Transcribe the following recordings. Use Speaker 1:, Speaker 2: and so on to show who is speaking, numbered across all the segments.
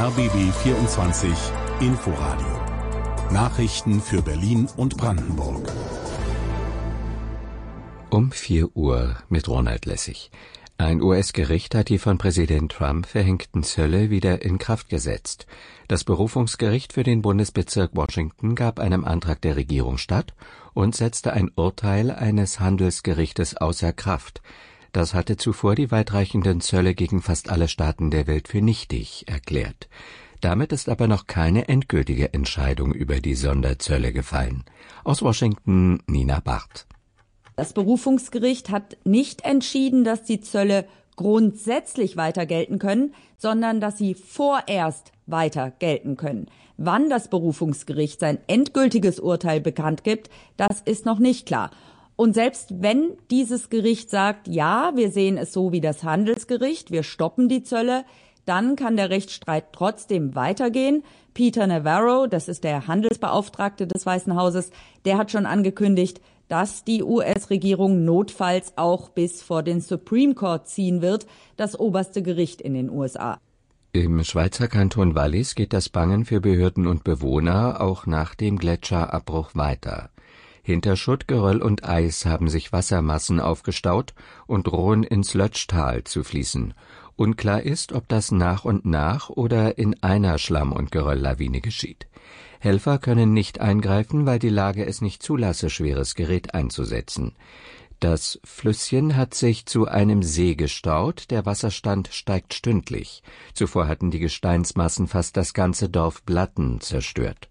Speaker 1: RBB 24 Inforadio. Nachrichten für Berlin und Brandenburg.
Speaker 2: Um 4 Uhr mit Ronald Lessig. Ein US-Gericht hat die von Präsident Trump verhängten Zölle wieder in Kraft gesetzt. Das Berufungsgericht für den Bundesbezirk Washington gab einem Antrag der Regierung statt und setzte ein Urteil eines Handelsgerichtes außer Kraft. Das hatte zuvor die weitreichenden Zölle gegen fast alle Staaten der Welt für nichtig erklärt. Damit ist aber noch keine endgültige Entscheidung über die Sonderzölle gefallen. Aus Washington Nina Barth.
Speaker 3: Das Berufungsgericht hat nicht entschieden, dass die Zölle grundsätzlich weiter gelten können, sondern dass sie vorerst weiter gelten können. Wann das Berufungsgericht sein endgültiges Urteil bekannt gibt, das ist noch nicht klar. Und selbst wenn dieses Gericht sagt, ja, wir sehen es so wie das Handelsgericht, wir stoppen die Zölle, dann kann der Rechtsstreit trotzdem weitergehen. Peter Navarro, das ist der Handelsbeauftragte des Weißen Hauses, der hat schon angekündigt, dass die US-Regierung notfalls auch bis vor den Supreme Court ziehen wird, das oberste Gericht in den USA.
Speaker 2: Im Schweizer Kanton Wallis geht das Bangen für Behörden und Bewohner auch nach dem Gletscherabbruch weiter. Hinter Schutt, Geröll und Eis haben sich Wassermassen aufgestaut und drohen ins Lötschtal zu fließen. Unklar ist, ob das nach und nach oder in einer Schlamm- und Gerölllawine geschieht. Helfer können nicht eingreifen, weil die Lage es nicht zulasse, schweres Gerät einzusetzen. Das Flüsschen hat sich zu einem See gestaut, der Wasserstand steigt stündlich. Zuvor hatten die Gesteinsmassen fast das ganze Dorf Blatten zerstört.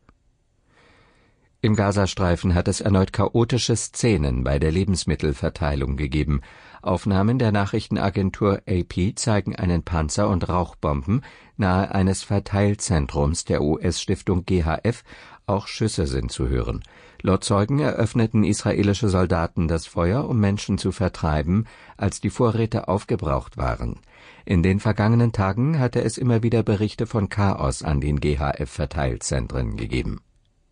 Speaker 2: Im Gazastreifen hat es erneut chaotische Szenen bei der Lebensmittelverteilung gegeben. Aufnahmen der Nachrichtenagentur AP zeigen einen Panzer und Rauchbomben nahe eines Verteilzentrums der US-Stiftung GHF. Auch Schüsse sind zu hören. Laut Zeugen eröffneten israelische Soldaten das Feuer, um Menschen zu vertreiben, als die Vorräte aufgebraucht waren. In den vergangenen Tagen hatte es immer wieder Berichte von Chaos an den GHF-Verteilzentren gegeben.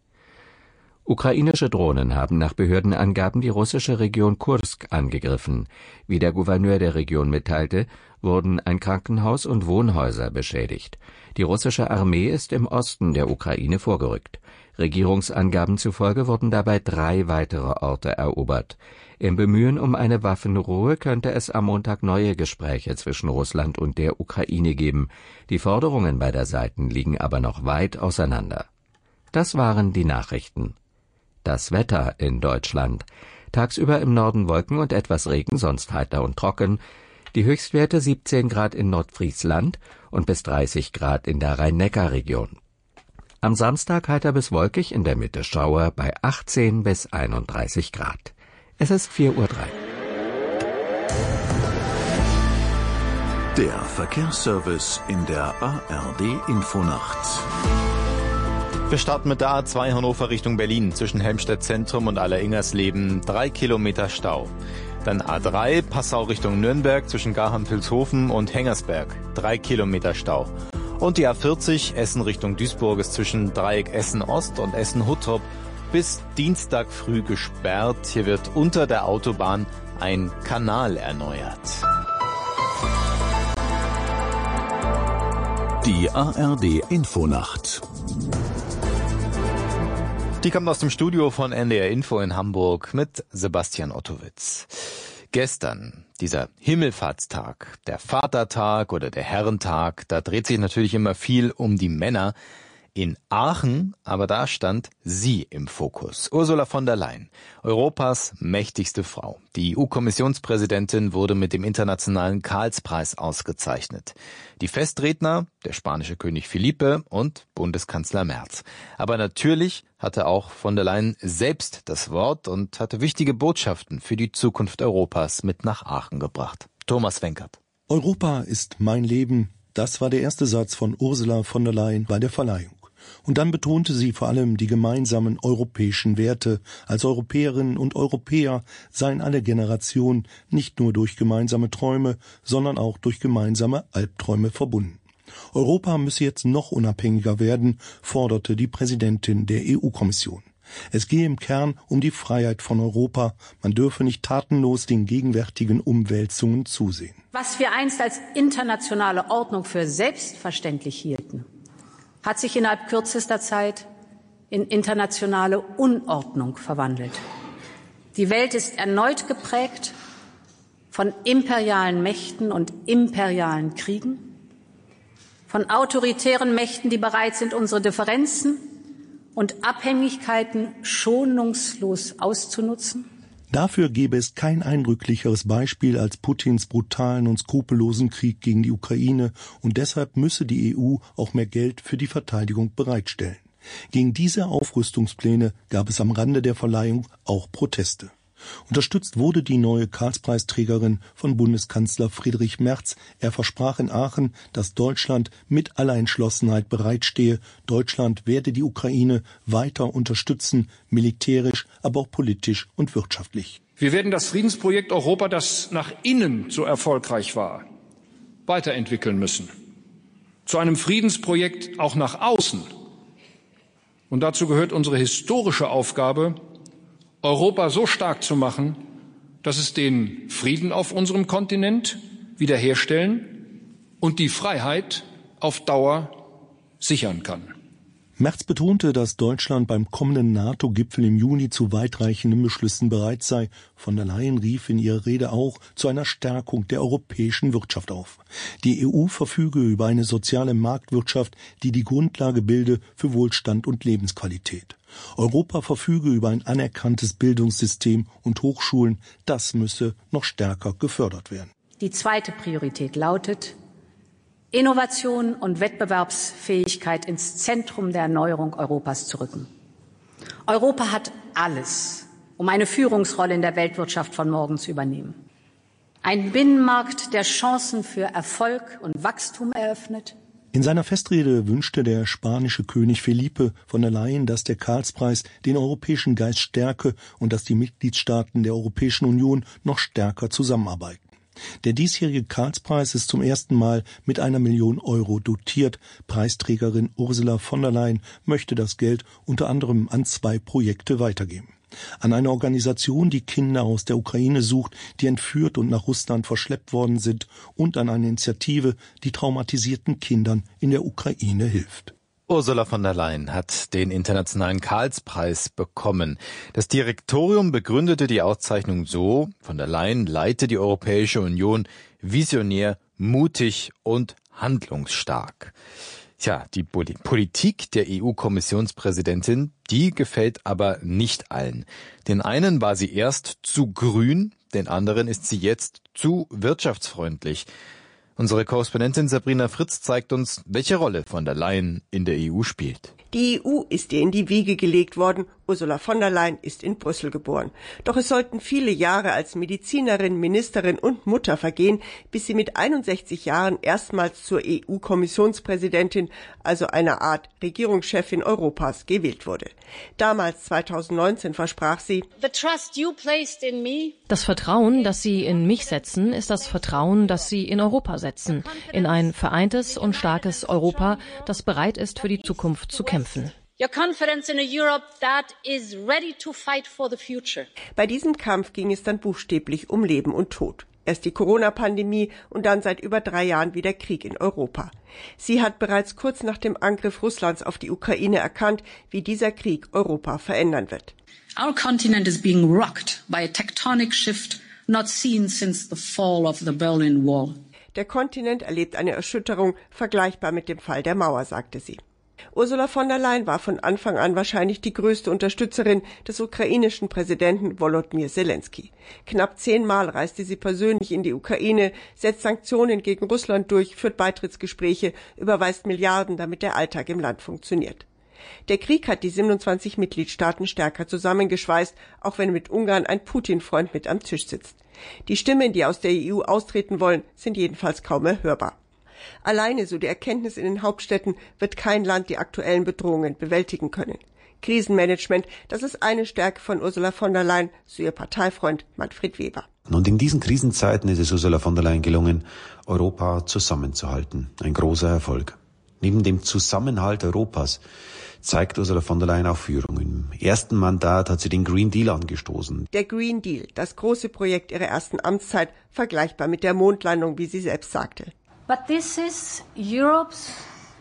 Speaker 2: Ukrainische Drohnen haben nach Behördenangaben die russische Region Kursk angegriffen. Wie der Gouverneur der Region mitteilte, wurden ein Krankenhaus und Wohnhäuser beschädigt. Die russische Armee ist im Osten der Ukraine vorgerückt. Regierungsangaben zufolge wurden dabei 3 weitere Orte erobert. Im Bemühen um eine Waffenruhe könnte es am Montag neue Gespräche zwischen Russland und der Ukraine geben. Die Forderungen beider Seiten liegen aber noch weit auseinander. Das waren die Nachrichten. Das Wetter in Deutschland. Tagsüber im Norden Wolken und etwas Regen, sonst heiter und trocken. Die Höchstwerte 17 Grad in Nordfriesland und bis 30 Grad in der Rhein-Neckar-Region. Am Samstag heiter bis wolkig, in der Mitte Schauer bei 18 bis 31 Grad. Es ist 4:03 Uhr.
Speaker 4: Der Verkehrsservice in der ARD Infonacht.
Speaker 5: Wir starten mit der A2 Hannover Richtung Berlin. Zwischen Helmstedt Zentrum und Alleringers-Leben 3 Kilometer Stau. Dann A3 Passau Richtung Nürnberg zwischen Garham-Vilshofen und Hengersberg 3 Kilometer Stau. Und die A40 Essen Richtung Duisburg ist zwischen Dreieck Essen Ost und Essen Huttrop bis Dienstag früh gesperrt. Hier wird unter der Autobahn ein Kanal erneuert.
Speaker 4: Die ARD Infonacht.
Speaker 5: Die kommt aus dem Studio von NDR Info in Hamburg mit Sebastian Ottowitz. Gestern, dieser Himmelfahrtstag, der Vatertag oder der Herrentag, da dreht sich natürlich immer viel um die Männer. In Aachen, aber da stand sie im Fokus. Ursula von der Leyen, Europas mächtigste Frau. Die EU-Kommissionspräsidentin wurde mit dem internationalen Karlspreis ausgezeichnet. Die Festredner, der spanische König Felipe und Bundeskanzler Merz. Aber natürlich hatte auch von der Leyen selbst das Wort und hatte wichtige Botschaften für die Zukunft Europas mit nach Aachen gebracht. Thomas Wenkert.
Speaker 6: Europa ist mein Leben. Das war der erste Satz von Ursula von der Leyen bei der Verleihung. Und dann betonte sie vor allem die gemeinsamen europäischen Werte. Als Europäerinnen und Europäer seien alle Generationen nicht nur durch gemeinsame Träume, sondern auch durch gemeinsame Albträume verbunden. Europa müsse jetzt noch unabhängiger werden, forderte die Präsidentin der EU-Kommission. Es gehe im Kern um die Freiheit von Europa. Man dürfe nicht tatenlos den gegenwärtigen Umwälzungen zusehen.
Speaker 7: Was wir einst als internationale Ordnung für selbstverständlich hielten, hat sich innerhalb kürzester Zeit in internationale Unordnung verwandelt. Die Welt ist erneut geprägt von imperialen Mächten und imperialen Kriegen, von autoritären Mächten, die bereit sind, unsere Differenzen und Abhängigkeiten schonungslos auszunutzen.
Speaker 6: Dafür gäbe es kein eindrücklicheres Beispiel als Putins brutalen und skrupellosen Krieg gegen die Ukraine, und deshalb müsse die EU auch mehr Geld für die Verteidigung bereitstellen. Gegen diese Aufrüstungspläne gab es am Rande der Verleihung auch Proteste. Unterstützt wurde die neue Karlspreisträgerin von Bundeskanzler Friedrich Merz. Er versprach in Aachen, dass Deutschland mit aller Entschlossenheit bereitstehe. Deutschland werde die Ukraine weiter unterstützen, militärisch, aber auch politisch und wirtschaftlich.
Speaker 8: Wir werden das Friedensprojekt Europa, das nach innen so erfolgreich war, weiterentwickeln müssen. Zu einem Friedensprojekt auch nach außen. Und dazu gehört unsere historische Aufgabe, Europa so stark zu machen, dass es den Frieden auf unserem Kontinent wiederherstellen und die Freiheit auf Dauer sichern kann.
Speaker 6: Merz betonte, dass Deutschland beim kommenden NATO-Gipfel im Juni zu weitreichenden Beschlüssen bereit sei. Von der Leyen rief in ihrer Rede auch zu einer Stärkung der europäischen Wirtschaft auf. Die EU verfüge über eine soziale Marktwirtschaft, die die Grundlage bilde für Wohlstand und Lebensqualität. Europa verfüge über ein anerkanntes Bildungssystem und Hochschulen. Das müsse noch stärker gefördert werden.
Speaker 7: Die zweite Priorität lautet, Innovation und Wettbewerbsfähigkeit ins Zentrum der Erneuerung Europas zu rücken. Europa hat alles, um eine Führungsrolle in der Weltwirtschaft von morgen zu übernehmen. Ein Binnenmarkt, der Chancen für Erfolg und Wachstum eröffnet.
Speaker 6: In seiner Festrede wünschte der spanische König Felipe von der Leyen, dass der Karlspreis den europäischen Geist stärke und dass die Mitgliedstaaten der Europäischen Union noch stärker zusammenarbeiten. Der diesjährige Karlspreis ist zum ersten Mal mit 1 Million Euro dotiert. Preisträgerin Ursula von der Leyen möchte das Geld unter anderem an 2 Projekte weitergeben. An eine Organisation, die Kinder aus der Ukraine sucht, die entführt und nach Russland verschleppt worden sind, und an eine Initiative, die traumatisierten Kindern in der Ukraine hilft.
Speaker 5: Ursula von der Leyen hat den internationalen Karlspreis bekommen. Das Direktorium begründete die Auszeichnung so: Von der Leyen leite die Europäische Union visionär, mutig und handlungsstark. Tja, die Politik der EU-Kommissionspräsidentin, die gefällt aber nicht allen. Den einen war sie erst zu grün, den anderen ist sie jetzt zu wirtschaftsfreundlich. Unsere Korrespondentin Sabrina Fritz zeigt uns, welche Rolle von der Leyen in der EU spielt.
Speaker 9: Die EU ist ihr in die Wiege gelegt worden. Ursula von der Leyen ist in Brüssel geboren. Doch es sollten viele Jahre als Medizinerin, Ministerin und Mutter vergehen, bis sie mit 61 Jahren erstmals zur EU-Kommissionspräsidentin, also einer Art Regierungschefin Europas, gewählt wurde. Damals, 2019, versprach sie:
Speaker 10: Das Vertrauen, das Sie in mich setzen, ist das Vertrauen, das Sie in Europa setzen. In ein vereintes und starkes Europa, das bereit ist, für die Zukunft zu kämpfen.
Speaker 9: Bei diesem Kampf ging es dann buchstäblich um Leben und Tod. Erst die Corona-Pandemie und dann seit über 3 Jahren wieder Krieg in Europa. Sie hat bereits kurz nach dem Angriff Russlands auf die Ukraine erkannt, wie dieser Krieg Europa verändern wird.
Speaker 11: Our continent is being rocked by a tectonic shift not seen since the fall of the Berlin Wall.
Speaker 9: Der Kontinent erlebt eine Erschütterung, vergleichbar mit dem Fall der Mauer, sagte sie. Ursula von der Leyen war von Anfang an wahrscheinlich die größte Unterstützerin des ukrainischen Präsidenten Volodymyr Zelensky. Knapp 10-mal reiste sie persönlich in die Ukraine, setzt Sanktionen gegen Russland durch, führt Beitrittsgespräche, überweist Milliarden, damit der Alltag im Land funktioniert. Der Krieg hat die 27 Mitgliedstaaten stärker zusammengeschweißt, auch wenn mit Ungarn ein Putin-Freund mit am Tisch sitzt. Die Stimmen, die aus der EU austreten wollen, sind jedenfalls kaum mehr hörbar. Alleine, so die Erkenntnis in den Hauptstädten, wird kein Land die aktuellen Bedrohungen bewältigen können. Krisenmanagement, das ist eine Stärke von Ursula von der Leyen, so ihr Parteifreund Manfred Weber.
Speaker 12: Und in diesen Krisenzeiten ist es Ursula von der Leyen gelungen, Europa zusammenzuhalten. Ein großer Erfolg. Neben dem Zusammenhalt Europas zeigt Ursula von der Leyen auch Führung. Im ersten Mandat hat sie den Green Deal angestoßen.
Speaker 9: Der Green Deal, das große Projekt ihrer ersten Amtszeit, vergleichbar mit der Mondlandung, wie sie selbst sagte.
Speaker 7: But this is Europe's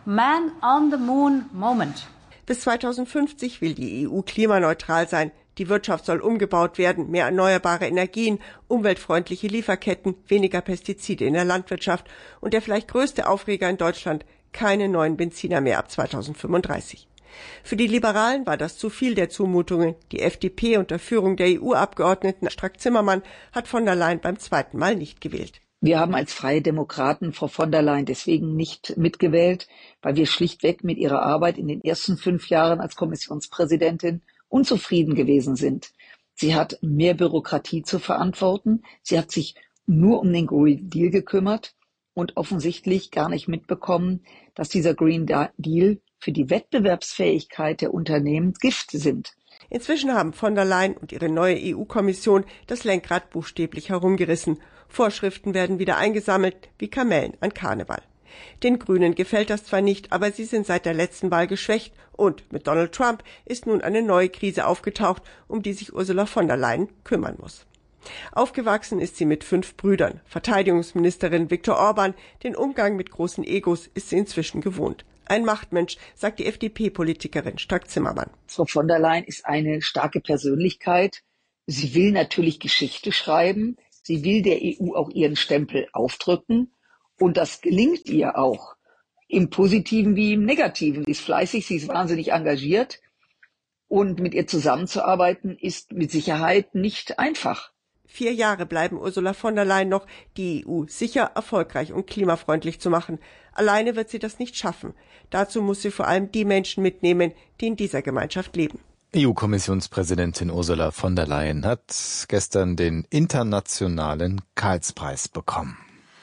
Speaker 7: Man on the Moon Moment.
Speaker 9: Bis 2050 will die EU klimaneutral sein. Die Wirtschaft soll umgebaut werden, mehr erneuerbare Energien, umweltfreundliche Lieferketten, weniger Pestizide in der Landwirtschaft und der vielleicht größte Aufreger in Deutschland, keine neuen Benziner mehr ab 2035. Für die Liberalen war das zu viel der Zumutungen. Die FDP unter Führung der EU-Abgeordneten Strack-Zimmermann hat von der Leyen beim zweiten Mal nicht gewählt.
Speaker 13: Wir haben als Freie Demokraten Frau von der Leyen deswegen nicht mitgewählt, weil wir schlichtweg mit ihrer Arbeit in den ersten 5 Jahren als Kommissionspräsidentin unzufrieden gewesen sind. Sie hat mehr Bürokratie zu verantworten. Sie hat sich nur um den Green Deal gekümmert und offensichtlich gar nicht mitbekommen, dass dieser Green Deal für die Wettbewerbsfähigkeit der Unternehmen Gift sind.
Speaker 9: Inzwischen haben von der Leyen und ihre neue EU-Kommission das Lenkrad buchstäblich herumgerissen. Vorschriften werden wieder eingesammelt, wie Kamellen an Karneval. Den Grünen gefällt das zwar nicht, aber sie sind seit der letzten Wahl geschwächt und mit Donald Trump ist nun eine neue Krise aufgetaucht, um die sich Ursula von der Leyen kümmern muss. Aufgewachsen ist sie mit 5 Brüdern. Verteidigungsministerin Viktor Orban, den Umgang mit großen Egos ist sie inzwischen gewohnt. Ein Machtmensch, sagt die FDP-Politikerin Strack-Zimmermann.
Speaker 13: Frau von der Leyen ist eine starke Persönlichkeit. Sie will natürlich Geschichte schreiben. Sie will der EU auch ihren Stempel aufdrücken. Und das gelingt ihr auch. Im Positiven wie im Negativen. Sie ist fleißig, sie ist wahnsinnig engagiert. Und mit ihr zusammenzuarbeiten ist mit Sicherheit nicht einfach.
Speaker 9: 4 Jahre bleiben Ursula von der Leyen noch, die EU sicher, erfolgreich und klimafreundlich zu machen. Alleine wird sie das nicht schaffen. Dazu muss sie vor allem die Menschen mitnehmen, die in dieser Gemeinschaft leben.
Speaker 5: EU-Kommissionspräsidentin Ursula von der Leyen hat gestern den internationalen Karlspreis bekommen.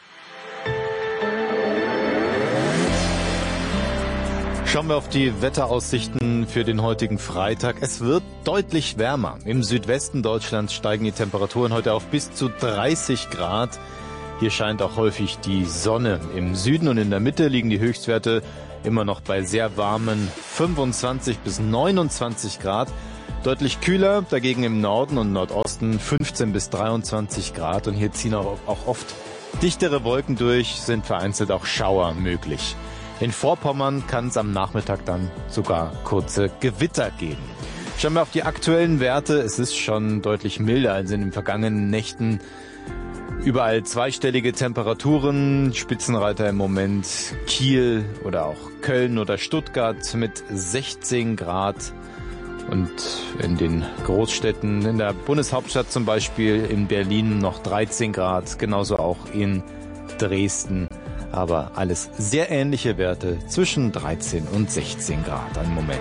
Speaker 5: Schauen wir auf die Wetteraussichten für den heutigen Freitag. Es wird deutlich wärmer. Im Südwesten Deutschlands steigen die Temperaturen heute auf bis zu 30 Grad. Hier scheint auch häufig die Sonne. Im Süden und in der Mitte liegen die Höchstwerte immer noch bei sehr warmen 25 bis 29 Grad. Deutlich kühler dagegen im Norden und Nordosten 15 bis 23 Grad. Und hier ziehen auch oft dichtere Wolken durch, sind vereinzelt auch Schauer möglich. In Vorpommern kann es am Nachmittag dann sogar kurze Gewitter geben. Schauen wir auf die aktuellen Werte. Es ist schon deutlich milder als in den vergangenen Nächten. Überall zweistellige Temperaturen. Spitzenreiter im Moment Kiel oder auch Köln oder Stuttgart mit 16 Grad. Und in den Großstädten, in der Bundeshauptstadt zum Beispiel, in Berlin noch 13 Grad. Genauso auch in Dresden. Aber alles sehr ähnliche Werte zwischen 13 und 16 Grad im Moment.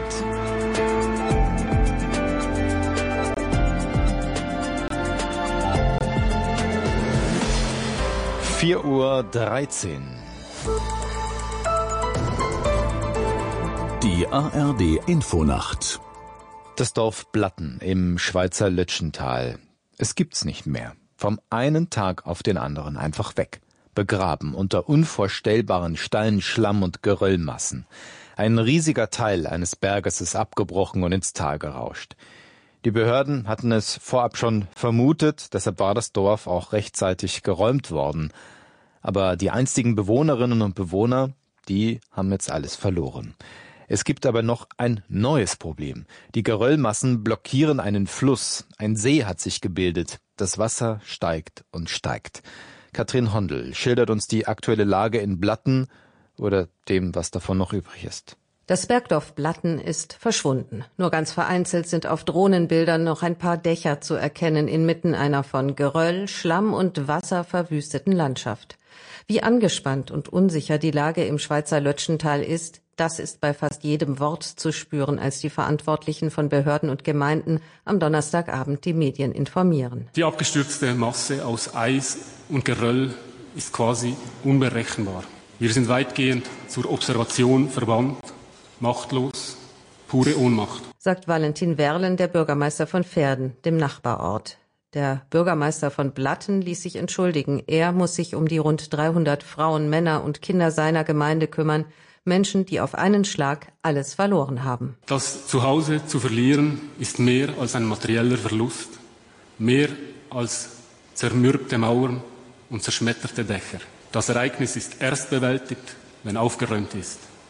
Speaker 5: (4:13 Uhr).
Speaker 1: Die ARD Infonacht.
Speaker 5: Das Dorf Blatten im Schweizer Lötschental. Es gibt's nicht mehr. Vom einen Tag auf den anderen einfach weg. Begraben unter unvorstellbaren Stein, Schlamm und Geröllmassen. Ein riesiger Teil eines Berges ist abgebrochen und ins Tal gerauscht. Die Behörden hatten es vorab schon vermutet, deshalb war das Dorf auch rechtzeitig geräumt worden. Aber die einstigen Bewohnerinnen und Bewohner, die haben jetzt alles verloren. Es gibt aber noch ein neues Problem. Die Geröllmassen blockieren einen Fluss. Ein See hat sich gebildet. Das Wasser steigt und steigt. Katrin Hondel schildert uns die aktuelle Lage in Blatten oder dem, was davon noch übrig ist.
Speaker 14: Das Bergdorf Blatten ist verschwunden. Nur ganz vereinzelt sind auf Drohnenbildern noch ein paar Dächer zu erkennen inmitten einer von Geröll, Schlamm und Wasser verwüsteten Landschaft. Wie angespannt und unsicher die Lage im Schweizer Lötschental ist, das ist bei fast jedem Wort zu spüren, als die Verantwortlichen von Behörden und Gemeinden am Donnerstagabend die Medien informieren.
Speaker 15: Die abgestürzte Masse aus Eis und Geröll ist quasi unberechenbar. Wir sind weitgehend zur Observation verbannt, machtlos, pure Ohnmacht,
Speaker 14: sagt Valentin Werlen, der Bürgermeister von Verden, dem Nachbarort. Der Bürgermeister von Blatten ließ sich entschuldigen. Er muss sich um die rund 300 Frauen, Männer und Kinder seiner Gemeinde kümmern. Menschen, die auf einen Schlag alles verloren haben.
Speaker 15: Das Zuhause zu verlieren ist mehr als ein materieller Verlust, mehr als zermürbte Mauern und zerschmetterte Dächer. Das Ereignis ist erst bewältigt, wenn aufgeräumt ist.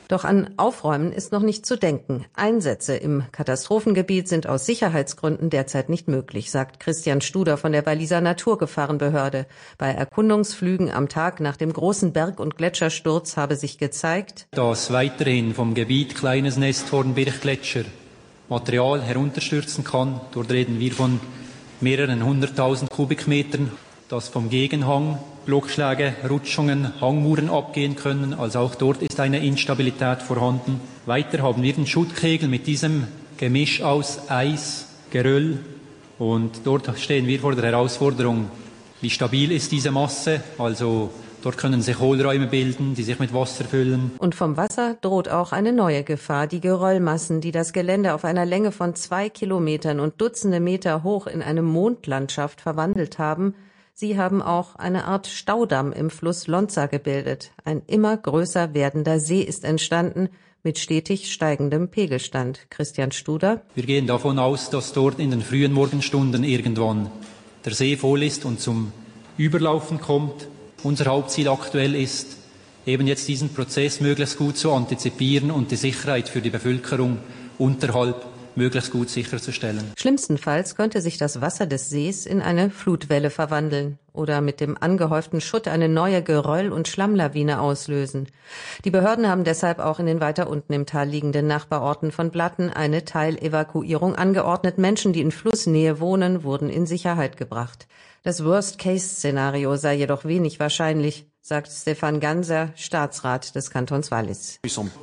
Speaker 14: Doch an Aufräumen ist noch nicht zu denken. Einsätze im Katastrophengebiet sind aus Sicherheitsgründen derzeit nicht möglich, sagt Christian Studer von der Walliser Naturgefahrenbehörde. Bei Erkundungsflügen am Tag nach dem großen Berg- und Gletschersturz habe sich gezeigt,
Speaker 16: dass weiterhin vom Gebiet Kleines Nest Hornbirch-Gletscher Material herunterstürzen kann. Dort reden wir von mehreren 100.000 Kubikmetern, dass vom Gegenhang Blockschläge, Rutschungen, Hangmuren abgehen können. Also auch dort ist eine Instabilität vorhanden. Weiter haben wir den Schuttkegel mit diesem Gemisch aus Eis, Geröll. Und dort stehen wir vor der Herausforderung, wie stabil ist diese Masse? Also dort können sich Hohlräume bilden, die sich mit Wasser füllen.
Speaker 14: Und vom Wasser droht auch eine neue Gefahr. Die Geröllmassen, die das Gelände auf einer Länge von 2 Kilometern und Dutzende Meter hoch in eine Mondlandschaft verwandelt haben, sie haben auch eine Art Staudamm im Fluss Lonza gebildet. Ein immer größer werdender See ist entstanden, mit stetig steigendem Pegelstand. Christian Studer.
Speaker 16: Wir gehen davon aus, dass dort in den frühen Morgenstunden irgendwann der See voll ist und zum Überlaufen kommt. Unser Hauptziel aktuell ist, eben jetzt diesen Prozess möglichst gut zu antizipieren und die Sicherheit für die Bevölkerung unterhalb möglichst gut sicherzustellen.
Speaker 14: Schlimmstenfalls könnte sich das Wasser des Sees in eine Flutwelle verwandeln oder mit dem angehäuften Schutt eine neue Geröll- und Schlammlawine auslösen. Die Behörden haben deshalb auch in den weiter unten im Tal liegenden Nachbarorten von Blatten eine Teilevakuierung angeordnet. Menschen, die in Flussnähe wohnen, wurden in Sicherheit gebracht. Das Worst-Case-Szenario sei jedoch wenig wahrscheinlich, sagt Stefan Ganser, Staatsrat des Kantons Wallis.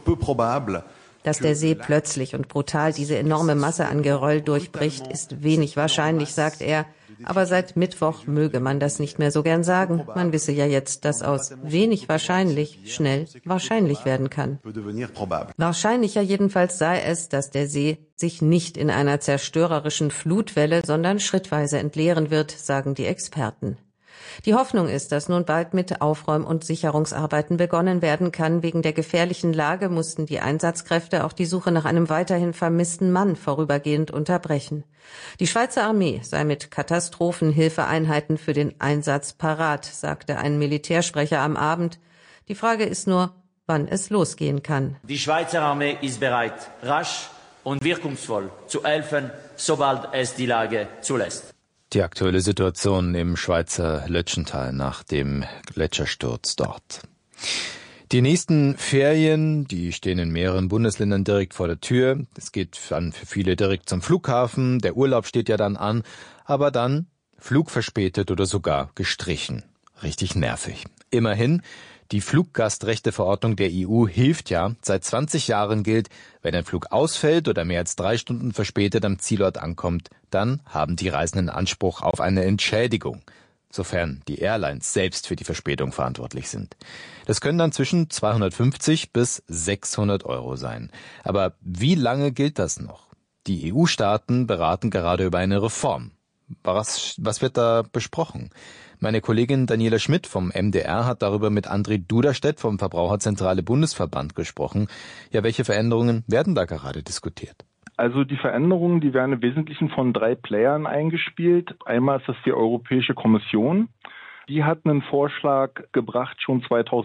Speaker 14: Dass der See plötzlich und brutal diese enorme Masse an Geröll durchbricht, ist wenig wahrscheinlich, sagt er. Aber seit Mittwoch möge man das nicht mehr so gern sagen. Man wisse ja jetzt, dass aus wenig wahrscheinlich schnell wahrscheinlich werden kann. Wahrscheinlicher jedenfalls sei es, dass der See sich nicht in einer zerstörerischen Flutwelle, sondern schrittweise entleeren wird, sagen die Experten. Die Hoffnung ist, dass nun bald mit Aufräum- und Sicherungsarbeiten begonnen werden kann. Wegen der gefährlichen Lage mussten die Einsatzkräfte auch die Suche nach einem weiterhin vermissten Mann vorübergehend unterbrechen. Die Schweizer Armee sei mit Katastrophenhilfeeinheiten für den Einsatz parat, sagte ein Militärsprecher am Abend. Die Frage ist nur, wann es losgehen kann.
Speaker 17: Die Schweizer Armee ist bereit, rasch und wirkungsvoll zu helfen, sobald es die Lage zulässt.
Speaker 5: Die aktuelle Situation im Schweizer Lötschental nach dem Gletschersturz dort. Die nächsten Ferien, die stehen in mehreren Bundesländern direkt vor der Tür. Es geht dann für viele direkt zum Flughafen. Der Urlaub steht ja dann an, aber dann Flug verspätet oder sogar gestrichen. Richtig nervig. Immerhin, die Fluggastrechteverordnung der EU hilft ja. Seit 20 Jahren gilt, wenn ein Flug ausfällt oder mehr als 3 Stunden verspätet am Zielort ankommt, dann haben die Reisenden Anspruch auf eine Entschädigung, sofern die Airlines selbst für die Verspätung verantwortlich sind. Das können dann zwischen 250 bis 600 € sein. Aber wie lange gilt das noch? Die EU-Staaten beraten gerade über eine Reform. Was wird da besprochen? Meine Kollegin Daniela Schmidt vom MDR hat darüber mit André Duderstedt vom Verbraucherzentrale Bundesverband gesprochen. Ja, welche Veränderungen werden da gerade diskutiert?
Speaker 18: Also die Veränderungen, die werden im Wesentlichen von 3 Playern eingespielt. Einmal ist das die Europäische Kommission. Die hat einen Vorschlag gebracht schon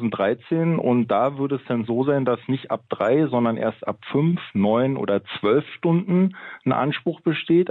Speaker 18: 2013 und da würde es dann so sein, dass nicht ab 3, sondern erst ab 5, 9 oder 12 Stunden ein Anspruch besteht.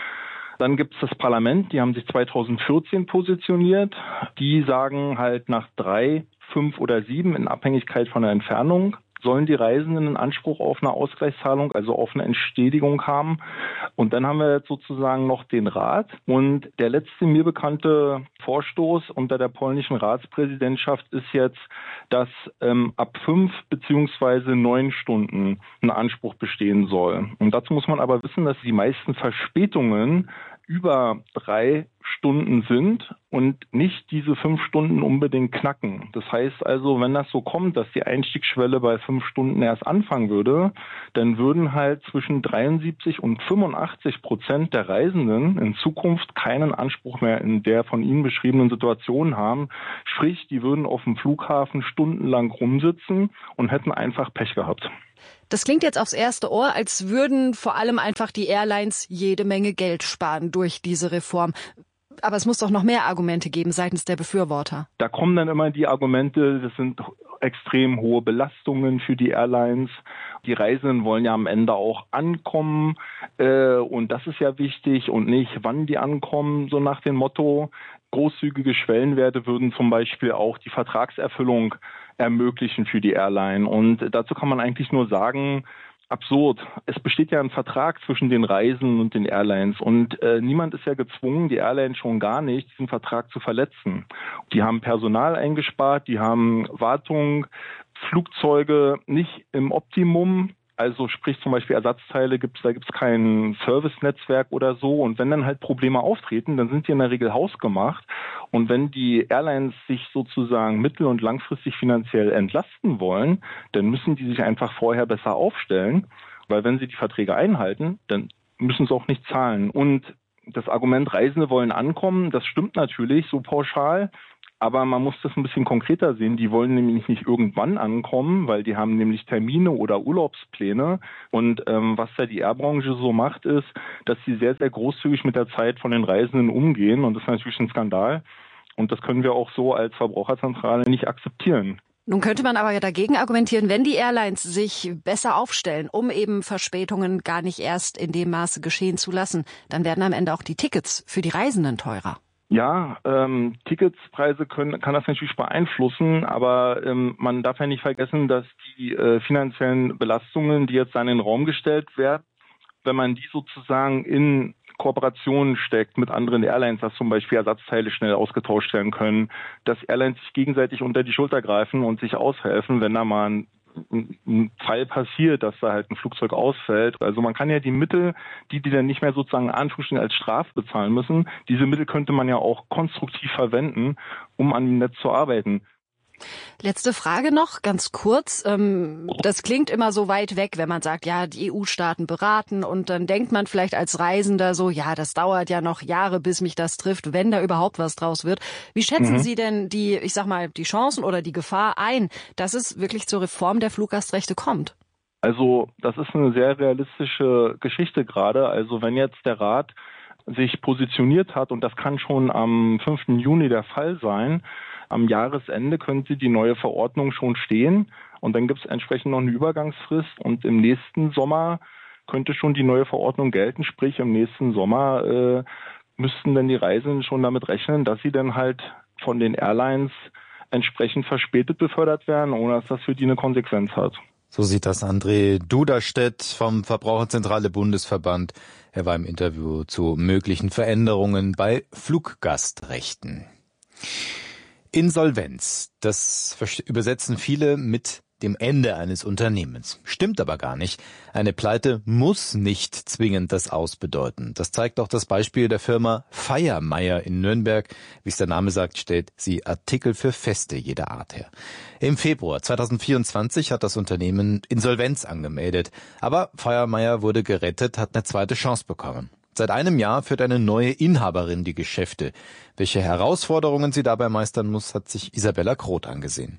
Speaker 18: Dann gibt es das Parlament, die haben sich 2014 positioniert. Die sagen halt nach 3, 5 oder 7 in Abhängigkeit von der Entfernung sollen die Reisenden einen Anspruch auf eine Ausgleichszahlung, also auf eine Entschädigung haben. Und dann haben wir jetzt sozusagen noch den Rat. Und der letzte mir bekannte Vorstoß unter der polnischen Ratspräsidentschaft ist jetzt, dass ab 5 bzw. 9 Stunden ein Anspruch bestehen soll. Und dazu muss man aber wissen, dass die meisten Verspätungen über 3 Stunden sind und nicht diese 5 Stunden unbedingt knacken. Das heißt also, wenn das so kommt, dass die Einstiegsschwelle bei 5 Stunden erst anfangen würde, dann würden halt zwischen 73 und 85% der Reisenden in Zukunft keinen Anspruch mehr in der von Ihnen beschriebenen Situation haben. Sprich, die würden auf dem Flughafen stundenlang rumsitzen und hätten einfach Pech gehabt.
Speaker 19: Das klingt jetzt aufs erste Ohr, als würden vor allem einfach die Airlines jede Menge Geld sparen durch diese Reform. Aber es muss doch noch mehr Argumente geben seitens der Befürworter.
Speaker 18: Da kommen dann immer die Argumente, das sind extrem hohe Belastungen für die Airlines. Die Reisenden wollen ja am Ende auch ankommen und das ist ja wichtig und nicht, wann die ankommen, so nach dem Motto. Großzügige Schwellenwerte würden zum Beispiel auch die Vertragserfüllung ermöglichen für die Airline. Und dazu kann man eigentlich nur sagen, absurd. Es besteht ja ein Vertrag zwischen den Reisenden und den Airlines und niemand ist ja gezwungen, die Airlines schon gar nicht, diesen Vertrag zu verletzen. Die haben Personal eingespart, die haben Wartung, Flugzeuge nicht im Optimum. Also sprich zum Beispiel Ersatzteile, da gibt's kein Service-Netzwerk oder so. Und wenn dann halt Probleme auftreten, dann sind die in der Regel hausgemacht. Und wenn die Airlines sich sozusagen mittel- und langfristig finanziell entlasten wollen, dann müssen die sich einfach vorher besser aufstellen. Weil wenn sie die Verträge einhalten, dann müssen sie auch nicht zahlen. Und das Argument, Reisende wollen ankommen, das stimmt natürlich so pauschal. Aber man muss das ein bisschen konkreter sehen. Die wollen nämlich nicht irgendwann ankommen, weil die haben nämlich Termine oder Urlaubspläne. Und was da die Airbranche so macht, ist, dass sie sehr, sehr großzügig mit der Zeit von den Reisenden umgehen. Und das ist natürlich ein Skandal. Und das können wir auch so als Verbraucherzentrale nicht akzeptieren.
Speaker 19: Nun könnte man aber ja dagegen argumentieren, wenn die Airlines sich besser aufstellen, um eben Verspätungen gar nicht erst in dem Maße geschehen zu lassen, dann werden am Ende auch die Tickets für die Reisenden teurer.
Speaker 18: Ja, Ticketspreise kann das natürlich beeinflussen, aber man darf ja nicht vergessen, dass die finanziellen Belastungen, die jetzt in den Raum gestellt werden, wenn man die sozusagen in Kooperationen steckt mit anderen Airlines, dass zum Beispiel Ersatzteile schnell ausgetauscht werden können, dass Airlines sich gegenseitig unter die Schulter greifen und sich aushelfen, wenn da mal ein Fall passiert, dass da halt ein Flugzeug ausfällt. Also man kann ja die Mittel, die dann nicht mehr sozusagen Anführungsstrichen als Strafe bezahlen müssen, diese Mittel könnte man ja auch konstruktiv verwenden, um an dem Netz zu arbeiten.
Speaker 19: Letzte Frage noch, ganz kurz. Das klingt immer so weit weg, wenn man sagt, ja, die EU-Staaten beraten und dann denkt man vielleicht als Reisender so, ja, das dauert ja noch Jahre, bis mich das trifft, wenn da überhaupt was draus wird. Wie schätzen Sie denn die Chancen oder die Gefahr ein, dass es wirklich zur Reform der Fluggastrechte kommt?
Speaker 18: Also das ist eine sehr realistische Geschichte gerade. Also wenn jetzt der Rat sich positioniert hat, und das kann schon am 5. Juni der Fall sein, am Jahresende könnte die neue Verordnung schon stehen und dann gibt es entsprechend noch eine Übergangsfrist und im nächsten Sommer könnte schon die neue Verordnung gelten, sprich im nächsten Sommer müssten dann die Reisenden schon damit rechnen, dass sie dann halt von den Airlines entsprechend verspätet befördert werden, ohne dass das für die eine Konsequenz hat.
Speaker 5: So sieht das André Duderstedt vom Verbraucherzentrale Bundesverband. Er war im Interview zu möglichen Veränderungen bei Fluggastrechten. Insolvenz, das übersetzen viele mit dem Ende eines Unternehmens. Stimmt aber gar nicht. Eine Pleite muss nicht zwingend das Aus bedeuten. Das zeigt auch das Beispiel der Firma Feyermeier in Nürnberg. Wie es der Name sagt, stellt sie Artikel für Feste jeder Art her. Im Februar 2024 hat das Unternehmen Insolvenz angemeldet. Aber Feyermeier wurde gerettet, hat eine zweite Chance bekommen. Seit einem Jahr führt eine neue Inhaberin die Geschäfte. Welche Herausforderungen sie dabei meistern muss, hat sich Isabella Groth angesehen.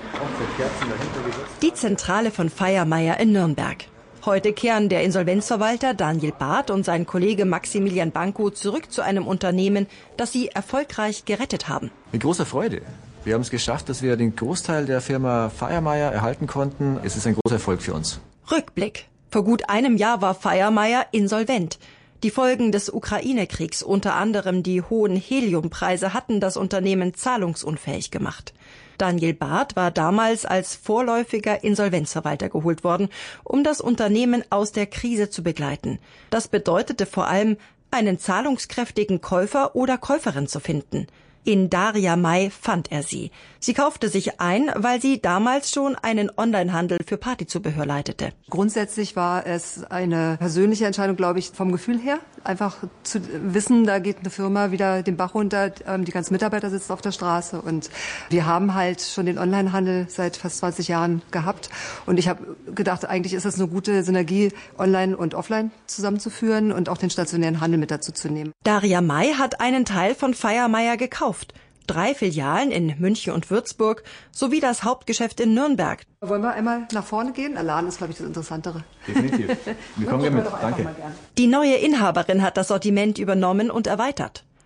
Speaker 20: Die Zentrale von Feyermeier in Nürnberg. Heute kehren der Insolvenzverwalter Daniel Barth und sein Kollege Maximilian Banko zurück zu einem Unternehmen, das sie erfolgreich gerettet haben.
Speaker 21: Mit großer Freude. Wir haben es geschafft, dass wir den Großteil der Firma Feyermeier erhalten konnten. Es ist ein großer Erfolg für uns.
Speaker 20: Rückblick. Vor gut einem Jahr war Feyermeier insolvent. Die Folgen des Ukraine-Kriegs, unter anderem die hohen Heliumpreise, hatten das Unternehmen zahlungsunfähig gemacht. Daniel Barth war damals als vorläufiger Insolvenzverwalter geholt worden, um das Unternehmen aus der Krise zu begleiten. Das bedeutete vor allem, einen zahlungskräftigen Käufer oder Käuferin zu finden. In Daria May fand er sie. Sie kaufte sich ein, weil sie damals schon einen Onlinehandel für Partyzubehör leitete.
Speaker 22: Grundsätzlich war es eine persönliche Entscheidung, glaube ich, vom Gefühl her. Einfach zu wissen, da geht eine Firma wieder den Bach runter, die ganzen Mitarbeiter sitzen auf der Straße. Und wir haben halt schon den Onlinehandel seit fast 20 Jahren gehabt. Und ich habe gedacht, eigentlich ist es eine gute Synergie, Online und Offline zusammenzuführen und auch den stationären Handel mit dazu zu nehmen.
Speaker 20: Daria May hat einen Teil von Feyermeier gekauft. 3 Filialen in München und Würzburg sowie das Hauptgeschäft in Nürnberg.
Speaker 22: Wollen wir einmal nach vorne gehen? Der Laden ist, glaube ich, das Interessantere.
Speaker 21: Definitiv. Wir kommen gerne mit. Danke.
Speaker 20: Die neue Inhaberin hat das Sortiment übernommen und erweitert.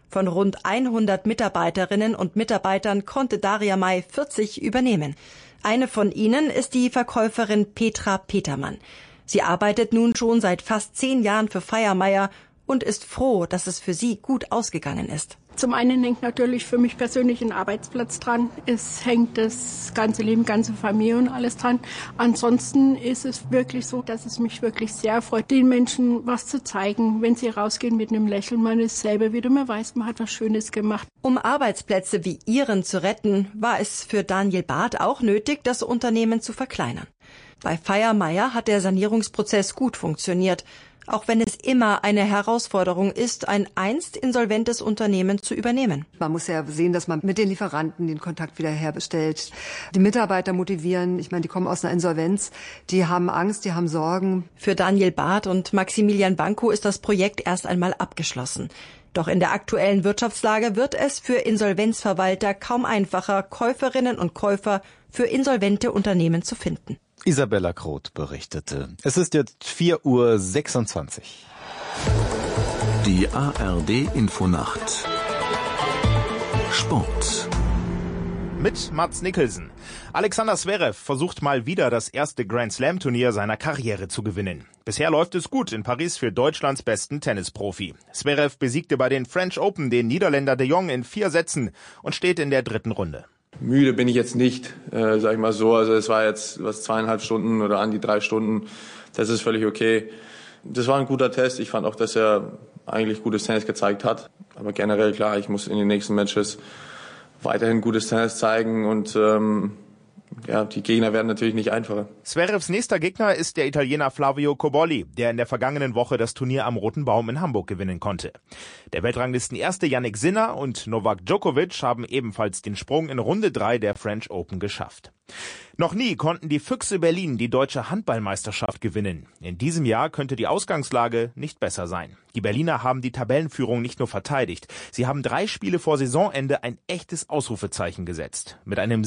Speaker 20: Von rund 100 Mitarbeiterinnen und Mitarbeitern konnte Daria May 40 übernehmen. Eine von ihnen ist die Verkäuferin Petra Petermann. Sie arbeitet nun schon seit fast 10 Jahren für Feyermeier und ist froh, dass es für sie gut ausgegangen ist.
Speaker 2: Zum einen hängt natürlich für mich persönlich ein Arbeitsplatz dran. Es hängt das ganze Leben, ganze Familie und alles dran. Ansonsten ist es wirklich so, dass es mich wirklich sehr freut, den Menschen was zu zeigen, wenn sie rausgehen mit einem Lächeln. Man ist selber wieder, man weiß, man hat was Schönes gemacht.
Speaker 20: Um Arbeitsplätze wie ihren zu retten, war es für Daniel Barth auch nötig, das Unternehmen zu verkleinern. Bei Feyermeier hat der Sanierungsprozess gut funktioniert, auch wenn es immer eine Herausforderung ist, ein einst insolventes Unternehmen zu übernehmen.
Speaker 22: Man muss ja sehen, dass man mit den Lieferanten den Kontakt wieder herstellt, die Mitarbeiter motivieren. Ich meine, die kommen aus einer Insolvenz, die haben Angst, die haben Sorgen.
Speaker 20: Für Daniel Barth und Maximilian Banko ist das Projekt erst einmal abgeschlossen. Doch in der aktuellen Wirtschaftslage wird es für Insolvenzverwalter kaum einfacher, Käuferinnen und Käufer für insolvente Unternehmen zu finden.
Speaker 5: Isabella Kroth berichtete. Es ist jetzt 4:26 Uhr.
Speaker 4: Die ARD-Infonacht. Sport.
Speaker 3: Mit Mats Nicholson. Alexander Zverev versucht mal wieder das erste Grand-Slam-Turnier seiner Karriere zu gewinnen. Bisher läuft es gut in Paris für Deutschlands besten Tennisprofi. Zverev besiegte bei den French Open den Niederländer de Jong in 4 Sätzen und steht in der 3. Runde.
Speaker 23: Müde bin ich jetzt nicht, sag ich mal so. Also es war jetzt 2,5 Stunden oder an die 3 Stunden. Das ist völlig okay. Das war ein guter Test. Ich fand auch, dass er eigentlich gutes Tennis gezeigt hat. Aber generell klar, ich muss in den nächsten Matches weiterhin gutes Tennis zeigen und die Gegner werden natürlich nicht einfacher.
Speaker 3: Zverevs nächster Gegner ist der Italiener Flavio Cobolli, der in der vergangenen Woche das Turnier am Roten Baum in Hamburg gewinnen konnte. Der Weltranglistenerste Yannick Sinner und Novak Djokovic haben ebenfalls den Sprung in Runde 3 der French Open geschafft. Noch nie konnten die Füchse Berlin die deutsche Handballmeisterschaft gewinnen. In diesem Jahr könnte die Ausgangslage nicht besser sein. Die Berliner haben die Tabellenführung nicht nur verteidigt, sie haben 3 Spiele vor Saisonende ein echtes Ausrufezeichen gesetzt. Mit einem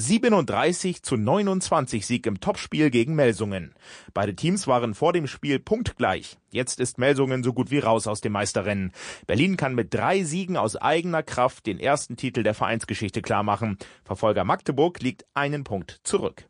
Speaker 3: 37:29 Sieg im Topspiel gegen Melsungen. Beide Teams waren vor dem Spiel punktgleich. Jetzt ist Melsungen so gut wie raus aus dem Meisterrennen. Berlin kann mit 3 Siegen aus eigener Kraft den ersten Titel der Vereinsgeschichte klarmachen. Verfolger Magdeburg liegt 1 Punkt zurück.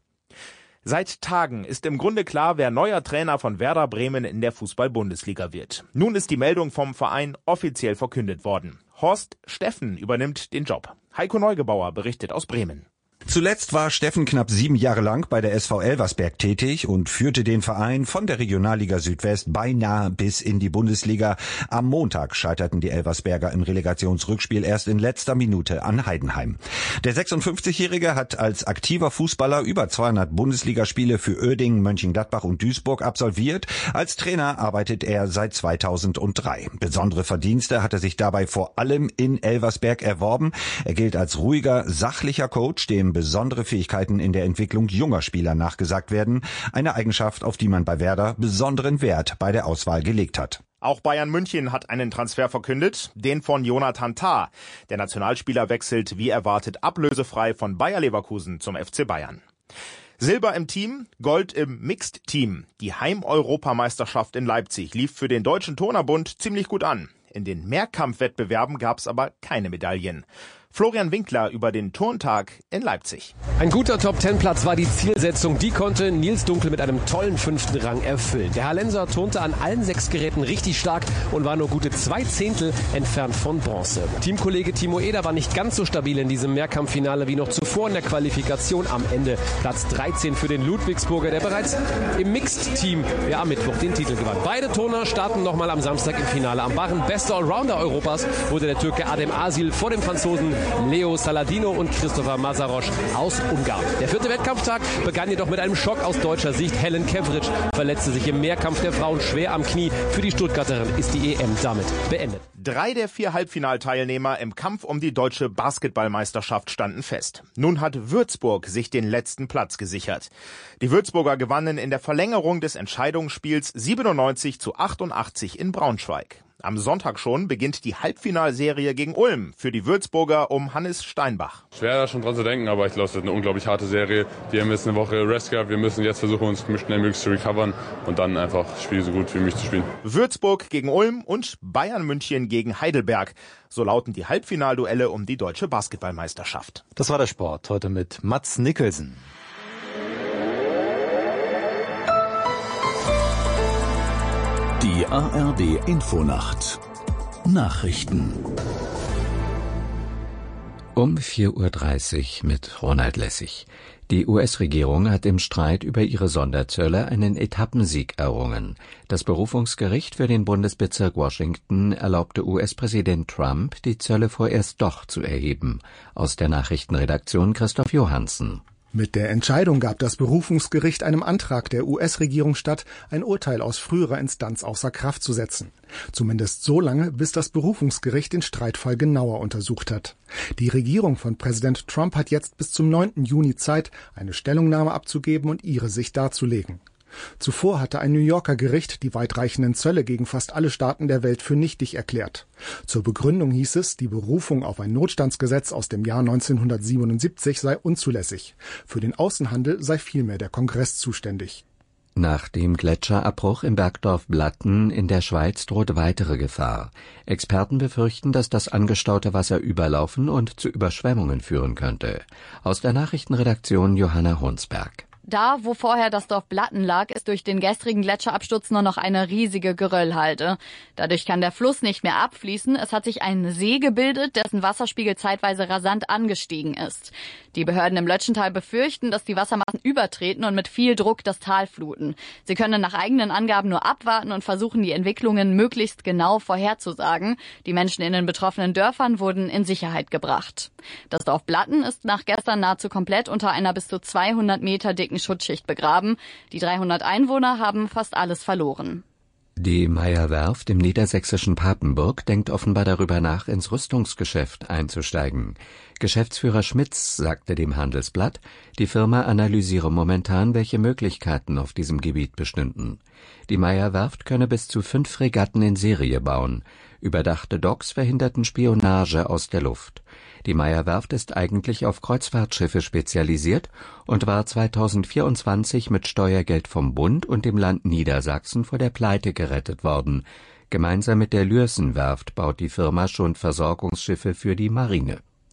Speaker 3: Seit Tagen ist im Grunde klar, wer neuer Trainer von Werder Bremen in der Fußball-Bundesliga wird. Nun ist die Meldung vom Verein offiziell verkündet worden. Horst Steffen übernimmt den Job. Heiko Neugebauer berichtet aus Bremen.
Speaker 24: Zuletzt war Steffen knapp 7 Jahre lang bei der SV Elversberg tätig und führte den Verein von der Regionalliga Südwest beinahe bis in die Bundesliga. Am Montag scheiterten die Elversberger im Relegationsrückspiel erst in letzter Minute an Heidenheim. Der 56-Jährige hat als aktiver Fußballer über 200 Bundesligaspiele für Uerdingen, Mönchengladbach und Duisburg absolviert. Als Trainer arbeitet er seit 2003. Besondere Verdienste hat er sich dabei vor allem in Elversberg erworben. Er gilt als ruhiger, sachlicher Coach, dem besondere Fähigkeiten in der Entwicklung junger Spieler nachgesagt werden. Eine Eigenschaft, auf die man bei Werder besonderen Wert bei der Auswahl gelegt hat.
Speaker 3: Auch Bayern München hat einen Transfer verkündet, den von Jonathan Tah. Der Nationalspieler wechselt wie erwartet ablösefrei von Bayer Leverkusen zum FC Bayern. Silber im Team, Gold im Mixed-Team. Die Heim-Europameisterschaft in Leipzig lief für den Deutschen Turnerbund ziemlich gut an. In den Mehrkampfwettbewerben gab es aber keine Medaillen. Florian Winkler über den Turntag in Leipzig.
Speaker 25: Ein guter Top-10-Platz war die Zielsetzung. Die konnte Nils Dunkel mit einem tollen 5. Rang erfüllen. Der Hallenser turnte an allen 6 Geräten richtig stark und war nur gute 2/10 entfernt von Bronze. Teamkollege Timo Eder war nicht ganz so stabil in diesem Mehrkampffinale wie noch zuvor in der Qualifikation. Am Ende Platz 13 für den Ludwigsburger, der bereits im Mixed-Team am Mittwoch den Titel gewann. Beide Turner starten nochmal am Samstag im Finale am Barren. Bester Allrounder Europas wurde der Türke Adem Asil vor dem Franzosen Leo Saladino und Christopher Masarosch aus Ungarn. Der 4. Wettkampftag begann jedoch mit einem Schock aus deutscher Sicht. Helen Kevric verletzte sich im Mehrkampf der Frauen schwer am Knie. Für die Stuttgarterin ist die EM damit beendet.
Speaker 3: 3 der 4 Halbfinalteilnehmer im Kampf um die deutsche Basketballmeisterschaft standen fest. Nun hat Würzburg sich den letzten Platz gesichert. Die Würzburger gewannen in der Verlängerung des Entscheidungsspiels 97:88 in Braunschweig. Am Sonntag schon beginnt die Halbfinalserie gegen Ulm für die Würzburger um Hannes Steinbach.
Speaker 6: Schwer da schon dran zu denken, aber ich glaube, es wird eine unglaublich harte Serie. Wir haben jetzt eine Woche Rest gehabt, wir müssen jetzt versuchen, uns schnell möglichst zu recovern und dann einfach das Spiel so gut wie möglich zu spielen.
Speaker 3: Würzburg gegen Ulm und Bayern München gegen Heidelberg. So lauten die Halbfinalduelle um die deutsche Basketballmeisterschaft.
Speaker 5: Das war der Sport, heute mit Mats Nicholson.
Speaker 1: Die ARD Infonacht Nachrichten
Speaker 8: Um 4:30 Uhr mit Ronald Lessig. Die US-Regierung hat im Streit über ihre Sonderzölle einen Etappensieg errungen. Das Berufungsgericht für den Bundesbezirk Washington erlaubte US-Präsident Trump, die Zölle vorerst doch zu erheben. Aus der Nachrichtenredaktion Christoph Johansen.
Speaker 10: Mit der Entscheidung gab das Berufungsgericht einem Antrag der US-Regierung statt, ein Urteil aus früherer Instanz außer Kraft zu setzen. Zumindest so lange, bis das Berufungsgericht den Streitfall genauer untersucht hat. Die Regierung von Präsident Trump hat jetzt bis zum 9. Juni Zeit, eine Stellungnahme abzugeben und ihre Sicht darzulegen. Zuvor hatte ein New Yorker Gericht die weitreichenden Zölle gegen fast alle Staaten der Welt für nichtig erklärt. Zur Begründung hieß es, die Berufung auf ein Notstandsgesetz aus dem Jahr 1977 sei unzulässig. Für den Außenhandel sei vielmehr der Kongress zuständig.
Speaker 8: Nach dem Gletscherabbruch im Bergdorf Blatten in der Schweiz droht weitere Gefahr. Experten befürchten, dass das angestaute Wasser überlaufen und zu Überschwemmungen führen könnte. Aus der Nachrichtenredaktion Johanna Hunsberg.
Speaker 11: Da, wo vorher das Dorf Blatten lag, ist durch den gestrigen Gletscherabsturz nur noch eine riesige Geröllhalde. Dadurch kann der Fluss nicht mehr abfließen. Es hat sich ein See gebildet, dessen Wasserspiegel zeitweise rasant angestiegen ist. Die Behörden im Lötschental befürchten, dass die Wassermassen übertreten und mit viel Druck das Tal fluten. Sie können nach eigenen Angaben nur abwarten und versuchen, die Entwicklungen möglichst genau vorherzusagen. Die Menschen in den betroffenen Dörfern wurden in Sicherheit gebracht. Das Dorf Blatten ist nach gestern nahezu komplett unter einer bis zu 200 Meter dicken Schutzschicht begraben. Die 300 Einwohner haben fast alles verloren.
Speaker 8: Die Meyer-Werft im niedersächsischen Papenburg denkt offenbar darüber nach, ins Rüstungsgeschäft einzusteigen. Geschäftsführer Schmitz sagte dem Handelsblatt, die Firma analysiere momentan, welche Möglichkeiten auf diesem Gebiet bestünden. Die Meyer-Werft könne bis zu 5 Fregatten in Serie bauen. Überdachte Docks verhinderten Spionage aus der Luft. Die Meyer-Werft ist eigentlich auf Kreuzfahrtschiffe spezialisiert und war 2024 mit Steuergeld vom Bund und dem Land Niedersachsen vor der Pleite gerettet worden. Gemeinsam mit der Lürssen-Werft baut die Firma schon Versorgungsschiffe für die Marine.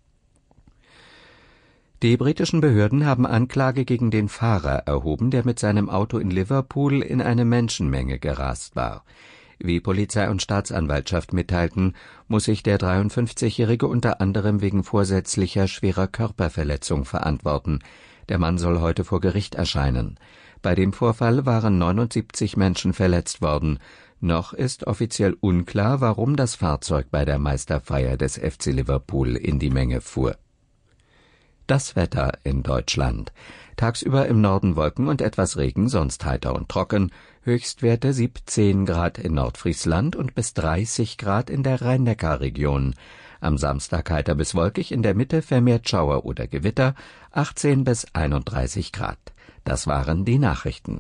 Speaker 8: Die britischen Behörden haben Anklage gegen den Fahrer erhoben, der mit seinem Auto in Liverpool in eine Menschenmenge gerast war. Wie Polizei und Staatsanwaltschaft mitteilten, muss sich der 53-Jährige unter anderem wegen vorsätzlicher schwerer Körperverletzung verantworten. Der Mann soll heute vor Gericht erscheinen. Bei dem Vorfall waren 79 Menschen verletzt worden. Noch ist offiziell unklar, warum das Fahrzeug bei der Meisterfeier des FC Liverpool in die Menge fuhr. Das Wetter in Deutschland. Tagsüber im Norden Wolken und etwas Regen, sonst heiter und trocken. Höchstwerte 17 Grad in Nordfriesland und bis 30 Grad in der Rhein-Neckar-Region. Am Samstag heiter bis wolkig, in der Mitte vermehrt Schauer oder Gewitter, 18 bis 31 Grad. Das waren die Nachrichten.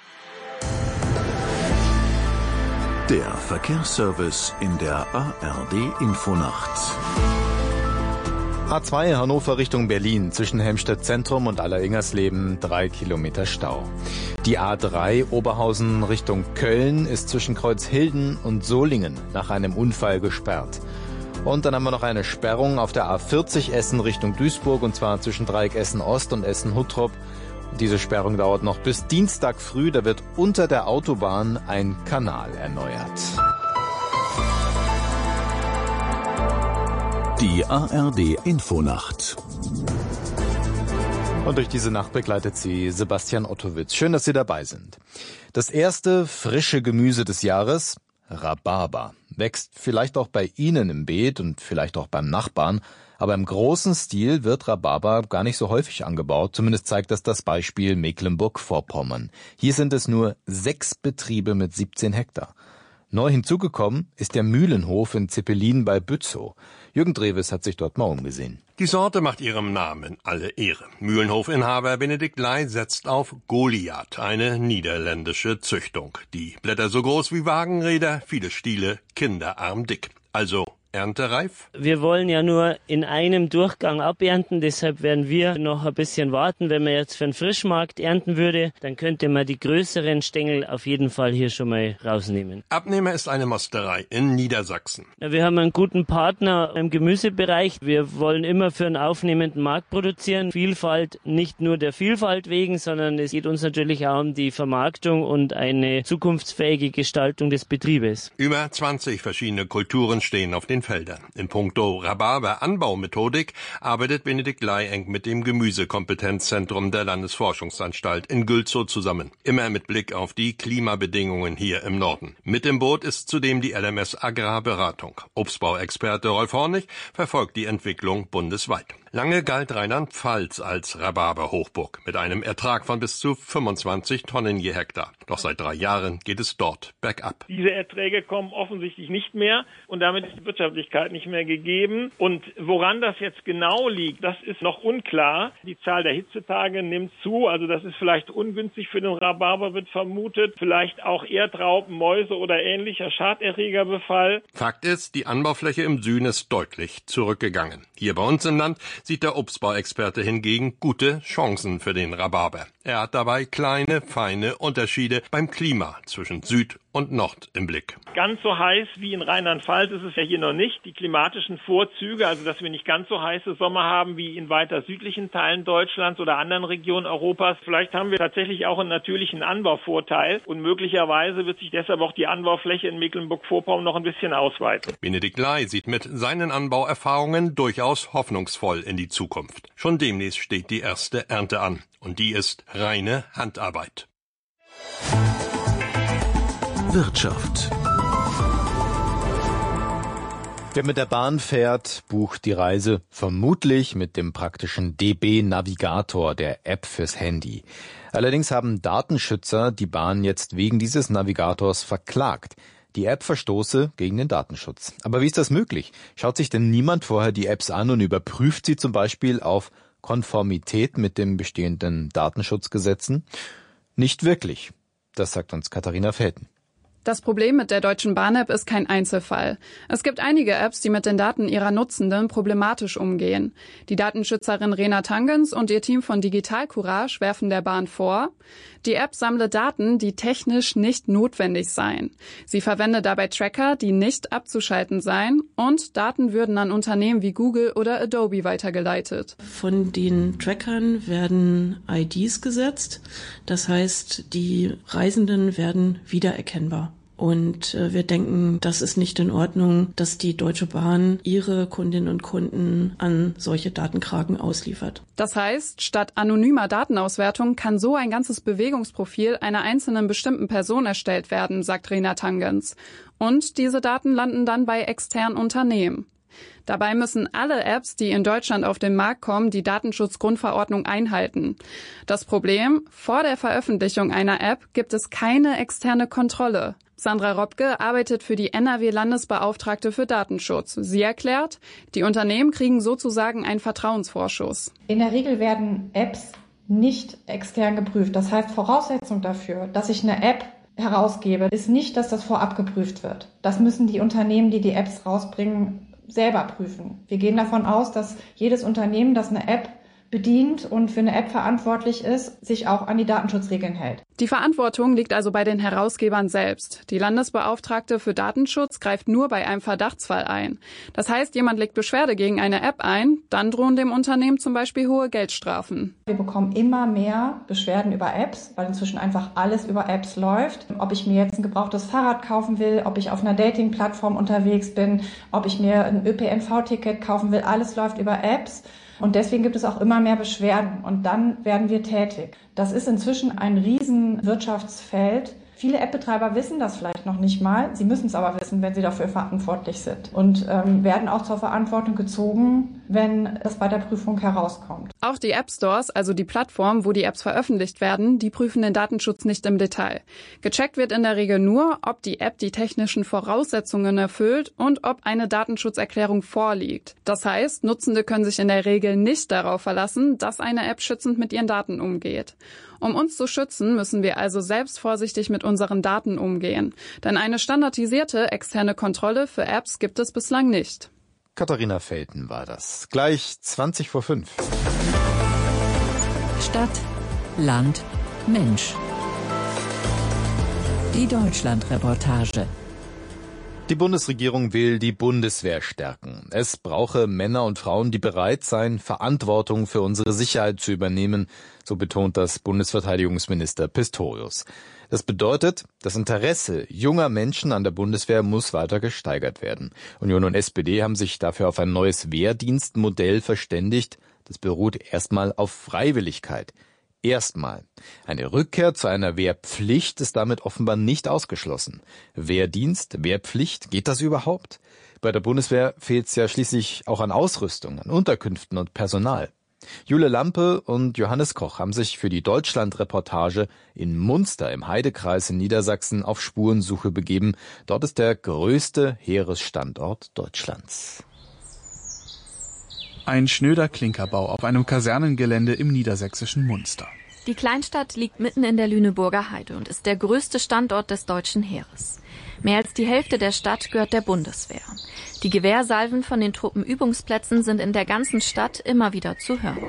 Speaker 4: Der Verkehrsservice in der ARD Infonacht.
Speaker 5: A2 Hannover Richtung Berlin, zwischen Helmstedt Zentrum und Aller-Ingersleben 3 Kilometer Stau. Die A3 Oberhausen Richtung Köln ist zwischen Kreuzhilden und Solingen nach einem Unfall gesperrt. Und dann haben wir noch eine Sperrung auf der A40 Essen Richtung Duisburg, und zwar zwischen Dreieck Essen Ost und Essen Huttrop. Diese Sperrung dauert noch bis Dienstag früh, da wird unter der Autobahn ein Kanal erneuert.
Speaker 1: Die ARD Infonacht.
Speaker 5: Und durch diese Nacht begleitet sie Sebastian Ottowitz. Schön, dass Sie dabei sind. Das erste frische Gemüse des Jahres, Rhabarber, wächst vielleicht auch bei Ihnen im Beet und vielleicht auch beim Nachbarn, aber im großen Stil wird Rhabarber gar nicht so häufig angebaut. Zumindest zeigt das Beispiel Mecklenburg-Vorpommern. Hier sind es nur 6 Betriebe mit 17 Hektar. Neu hinzugekommen ist der Mühlenhof in Zeppelin bei Bützow. Jürgen Dreves hat sich dort mal umgesehen.
Speaker 7: Die Sorte macht ihrem Namen alle Ehre. Mühlenhofinhaber Benedikt Ley setzt auf Goliath, eine niederländische Züchtung. Die Blätter so groß wie Wagenräder, viele Stiele, kinderarm dick. Also erntereif?
Speaker 9: Wir wollen ja nur in einem Durchgang abernten, deshalb werden wir noch ein bisschen warten. Wenn man jetzt für den Frischmarkt ernten würde, dann könnte man die größeren Stängel auf jeden Fall hier schon mal rausnehmen.
Speaker 7: Abnehmer ist eine Mosterei in Niedersachsen.
Speaker 9: Wir haben einen guten Partner im Gemüsebereich. Wir wollen immer für einen aufnehmenden Markt produzieren. Vielfalt nicht nur der Vielfalt wegen, sondern es geht uns natürlich auch um die Vermarktung und eine zukunftsfähige Gestaltung des Betriebes.
Speaker 7: Über 20 verschiedene Kulturen stehen auf den Feldern. In puncto Rhabarber-Anbaumethodik arbeitet Benedikt Ley eng mit dem Gemüsekompetenzzentrum der Landesforschungsanstalt in Gülzow zusammen. Immer mit Blick auf die Klimabedingungen hier im Norden. Mit im Boot ist zudem die LMS Agrarberatung. Obstbauexperte Rolf Hornig verfolgt die Entwicklung bundesweit. Lange galt Rheinland-Pfalz als Rhabarber-Hochburg mit einem Ertrag von bis zu 25 Tonnen je Hektar. Doch seit 3 Jahren geht es dort bergab.
Speaker 12: Diese Erträge kommen offensichtlich nicht mehr und damit ist die Wirtschaftlichkeit nicht mehr gegeben. Und woran das jetzt genau liegt, das ist noch unklar. Die Zahl der Hitzetage nimmt zu, also das ist vielleicht ungünstig für den Rhabarber, wird vermutet. Vielleicht auch Erdraupen, Mäuse oder ähnlicher Schaderregerbefall.
Speaker 7: Fakt ist, die Anbaufläche im Süden ist deutlich zurückgegangen. Hier bei uns im Land sieht der Obstbauexperte hingegen gute Chancen für den Rhabarber. Er hat dabei kleine, feine Unterschiede beim Klima zwischen Süd und Nord im Blick.
Speaker 12: Ganz so heiß wie in Rheinland-Pfalz ist es ja hier noch nicht. Die klimatischen Vorzüge, also dass wir nicht ganz so heiße Sommer haben wie in weiter südlichen Teilen Deutschlands oder anderen Regionen Europas. Vielleicht haben wir tatsächlich auch einen natürlichen Anbauvorteil und möglicherweise wird sich deshalb auch die Anbaufläche in Mecklenburg-Vorpommern noch ein bisschen ausweiten.
Speaker 7: Benedikt Ley sieht mit seinen Anbauerfahrungen durchaus hoffnungsvoll in die Zukunft. Schon demnächst steht die erste Ernte an und die ist reine Handarbeit.
Speaker 1: Wirtschaft.
Speaker 5: Wer mit der Bahn fährt, bucht die Reise vermutlich mit dem praktischen DB Navigator, der App fürs Handy. Allerdings haben Datenschützer die Bahn jetzt wegen dieses Navigators verklagt. Die App verstoße gegen den Datenschutz. Aber wie ist das möglich? Schaut sich denn niemand vorher die Apps an und überprüft sie zum Beispiel auf Konformität mit den bestehenden Datenschutzgesetzen? Nicht wirklich. Das sagt uns Katharina Felten.
Speaker 13: Das Problem mit der Deutschen Bahn-App ist kein Einzelfall. Es gibt einige Apps, die mit den Daten ihrer Nutzenden problematisch umgehen. Die Datenschützerin Rena Tangens und ihr Team von Digital Courage werfen der Bahn vor, die App sammle Daten, die technisch nicht notwendig seien. Sie verwende dabei Tracker, die nicht abzuschalten seien, und Daten würden an Unternehmen wie Google oder Adobe weitergeleitet.
Speaker 15: Von den Trackern werden IDs gesetzt. Das heißt, die Reisenden werden wiedererkennbar. Und wir denken, das ist nicht in Ordnung, dass die Deutsche Bahn ihre Kundinnen und Kunden an solche Datenkraken ausliefert.
Speaker 13: Das heißt, statt anonymer Datenauswertung kann so ein ganzes Bewegungsprofil einer einzelnen bestimmten Person erstellt werden, sagt Rena Tangens. Und diese Daten landen dann bei externen Unternehmen. Dabei müssen alle Apps, die in Deutschland auf den Markt kommen, die Datenschutzgrundverordnung einhalten. Das Problem: Vor der Veröffentlichung einer App gibt es keine externe Kontrolle. Sandra Robke arbeitet für die NRW-Landesbeauftragte für Datenschutz. Sie erklärt, die Unternehmen kriegen sozusagen einen Vertrauensvorschuss.
Speaker 26: In der Regel werden Apps nicht extern geprüft. Das heißt, Voraussetzung dafür, dass ich eine App herausgebe, ist nicht, dass das vorab geprüft wird. Das müssen die Unternehmen, die die Apps rausbringen, selber prüfen. Wir gehen davon aus, dass jedes Unternehmen, das eine App bedient und für eine App verantwortlich ist, sich auch an die Datenschutzregeln hält.
Speaker 13: Die Verantwortung liegt also bei den Herausgebern selbst. Die Landesbeauftragte für Datenschutz greift nur bei einem Verdachtsfall ein. Das heißt, jemand legt Beschwerde gegen eine App ein, dann drohen dem Unternehmen zum Beispiel hohe Geldstrafen.
Speaker 26: Wir bekommen immer mehr Beschwerden über Apps, weil inzwischen einfach alles über Apps läuft. Ob ich mir jetzt ein gebrauchtes Fahrrad kaufen will, ob ich auf einer Dating-Plattform unterwegs bin, ob ich mir ein ÖPNV-Ticket kaufen will, alles läuft über Apps. Und deswegen gibt es auch immer mehr Beschwerden und dann werden wir tätig. Das ist inzwischen ein riesen Wirtschaftsfeld. Viele App-Betreiber wissen das vielleicht noch nicht mal. Sie müssen es aber wissen, wenn sie dafür verantwortlich sind und werden auch zur Verantwortung gezogen, wenn es bei der Prüfung herauskommt.
Speaker 13: Auch die App Stores, also die Plattform, wo die Apps veröffentlicht werden, die prüfen den Datenschutz nicht im Detail. Gecheckt wird in der Regel nur, ob die App die technischen Voraussetzungen erfüllt und ob eine Datenschutzerklärung vorliegt. Das heißt, Nutzende können sich in der Regel nicht darauf verlassen, dass eine App schützend mit ihren Daten umgeht. Um uns zu schützen, müssen wir also selbst vorsichtig mit unseren Daten umgehen. Denn eine standardisierte externe Kontrolle für Apps gibt es bislang nicht.
Speaker 5: Katharina Felten war das. Gleich 5:20.
Speaker 14: Stadt, Land, Mensch. Die Deutschland-Reportage.
Speaker 5: Die Bundesregierung will die Bundeswehr stärken. Es brauche Männer und Frauen, die bereit seien, Verantwortung für unsere Sicherheit zu übernehmen, so betont das Bundesverteidigungsminister Pistorius. Das bedeutet, das Interesse junger Menschen an der Bundeswehr muss weiter gesteigert werden. Union und SPD haben sich dafür auf ein neues Wehrdienstmodell verständigt. Das beruht erstmal auf Freiwilligkeit. Erstmal. Eine Rückkehr zu einer Wehrpflicht ist damit offenbar nicht ausgeschlossen. Wehrdienst, Wehrpflicht, geht das überhaupt? Bei der Bundeswehr fehlt es ja schließlich auch an Ausrüstung, an Unterkünften und Personal. Jule Lampe und Johannes Koch haben sich für die Deutschland-Reportage in Munster im Heidekreis in Niedersachsen auf Spurensuche begeben. Dort ist der größte Heeresstandort Deutschlands.
Speaker 16: Ein schnöder Klinkerbau auf einem Kasernengelände im niedersächsischen Munster.
Speaker 17: Die Kleinstadt liegt mitten in der Lüneburger Heide und ist der größte Standort des deutschen Heeres. Mehr als die Hälfte der Stadt gehört der Bundeswehr. Die Gewehrsalven von den Truppenübungsplätzen sind in der ganzen Stadt immer wieder zu hören.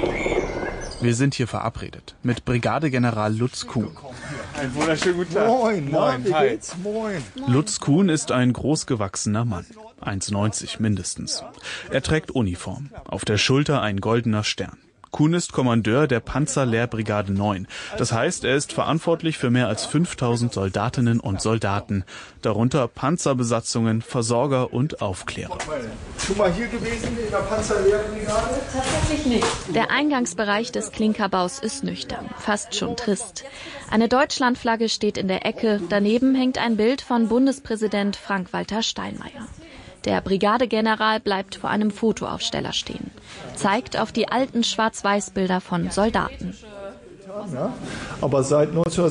Speaker 16: Wir sind hier verabredet mit Brigadegeneral Lutz Kuhn.
Speaker 18: Einen wunderschönen guten Tag. Moin, moin, wie geht's? Moin.
Speaker 16: Lutz Kuhn ist ein großgewachsener Mann, 1,90 mindestens. Er trägt Uniform, auf der Schulter ein goldener Stern. Kuhn ist Kommandeur der Panzerlehrbrigade 9. Das heißt, er ist verantwortlich für mehr als 5000 Soldatinnen und Soldaten, darunter Panzerbesatzungen, Versorger und Aufklärer.
Speaker 18: Schon mal hier gewesen in der Panzerlehrbrigade?
Speaker 17: Tatsächlich nicht. Der Eingangsbereich des Klinkerbaus ist nüchtern, fast schon trist. Eine Deutschlandflagge steht in der Ecke, daneben hängt ein Bild von Bundespräsident Frank-Walter Steinmeier. Der Brigadegeneral bleibt vor einem Fotoaufsteller stehen, zeigt auf die alten Schwarz-Weiß-Bilder von Soldaten.
Speaker 18: Ja, aber seit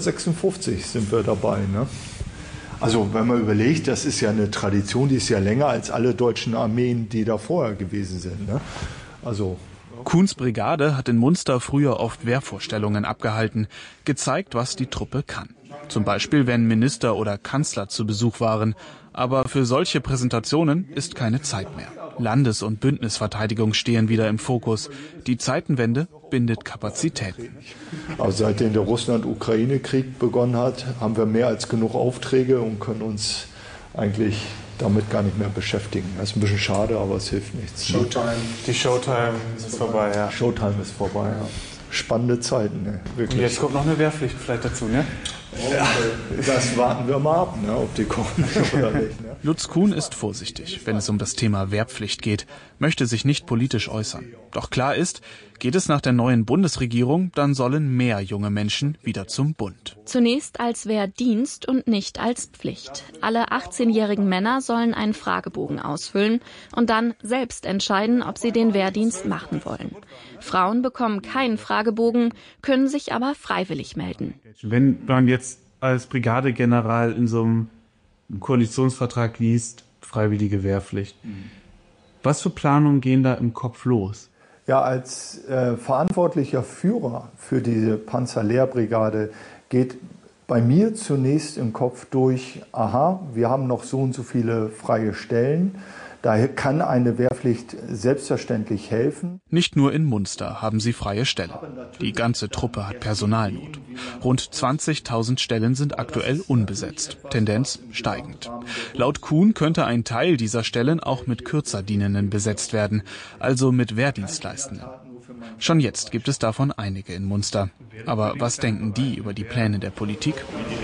Speaker 18: 1956 sind wir dabei. Ne? Also wenn man überlegt, das ist ja eine Tradition, die ist ja länger als alle deutschen Armeen, die da vorher gewesen sind. Ne? Also
Speaker 16: Kuhns Brigade hat in Munster früher oft Wehrvorstellungen abgehalten, gezeigt, was die Truppe kann. Zum Beispiel, wenn Minister oder Kanzler zu Besuch waren. Aber für solche Präsentationen ist keine Zeit mehr. Landes- und Bündnisverteidigung stehen wieder im Fokus. Die Zeitenwende bindet Kapazitäten.
Speaker 18: Also seitdem der Russland-Ukraine-Krieg begonnen hat, haben wir mehr als genug Aufträge und können uns eigentlich damit gar nicht mehr beschäftigen. Das ist ein bisschen schade, aber es hilft nichts. Showtime. Die Showtime ist vorbei, ja. Showtime ist vorbei, ja. Spannende Zeiten, ne? Wirklich.
Speaker 16: Und jetzt kommt noch eine Wehrpflicht vielleicht dazu, ne?
Speaker 18: Ja, das warten wir mal ab, ne, ob die kommen oder nicht. Ne?
Speaker 16: Lutz Kuhn ist vorsichtig, wenn es um das Thema Wehrpflicht geht, möchte sich nicht politisch äußern. Doch klar ist, geht es nach der neuen Bundesregierung, dann sollen mehr junge Menschen wieder zum Bund.
Speaker 17: Zunächst als Wehrdienst und nicht als Pflicht. Alle 18-jährigen Männer sollen einen Fragebogen ausfüllen und dann selbst entscheiden, ob sie den Wehrdienst machen wollen. Frauen bekommen keinen Fragebogen, können sich aber freiwillig melden.
Speaker 16: Wenn man jetzt als Brigadegeneral in so einem Koalitionsvertrag liest, freiwillige Wehrpflicht, was für Planungen gehen da im Kopf los?
Speaker 18: Ja, als verantwortlicher Führer für diese Panzerlehrbrigade geht bei mir zunächst im Kopf durch, aha, wir haben noch so und so viele freie Stellen. Daher kann eine Wehrpflicht selbstverständlich helfen.
Speaker 16: Nicht nur in Munster haben sie freie Stellen. Die ganze Truppe hat Personalnot. Rund 20.000 Stellen sind aktuell unbesetzt. Tendenz steigend. Laut Kuhn könnte ein Teil dieser Stellen auch mit Kürzerdienenden besetzt werden, also mit Wehrdienstleistenden. Schon jetzt gibt es davon einige in Munster. Aber was denken die über die Pläne der Politik?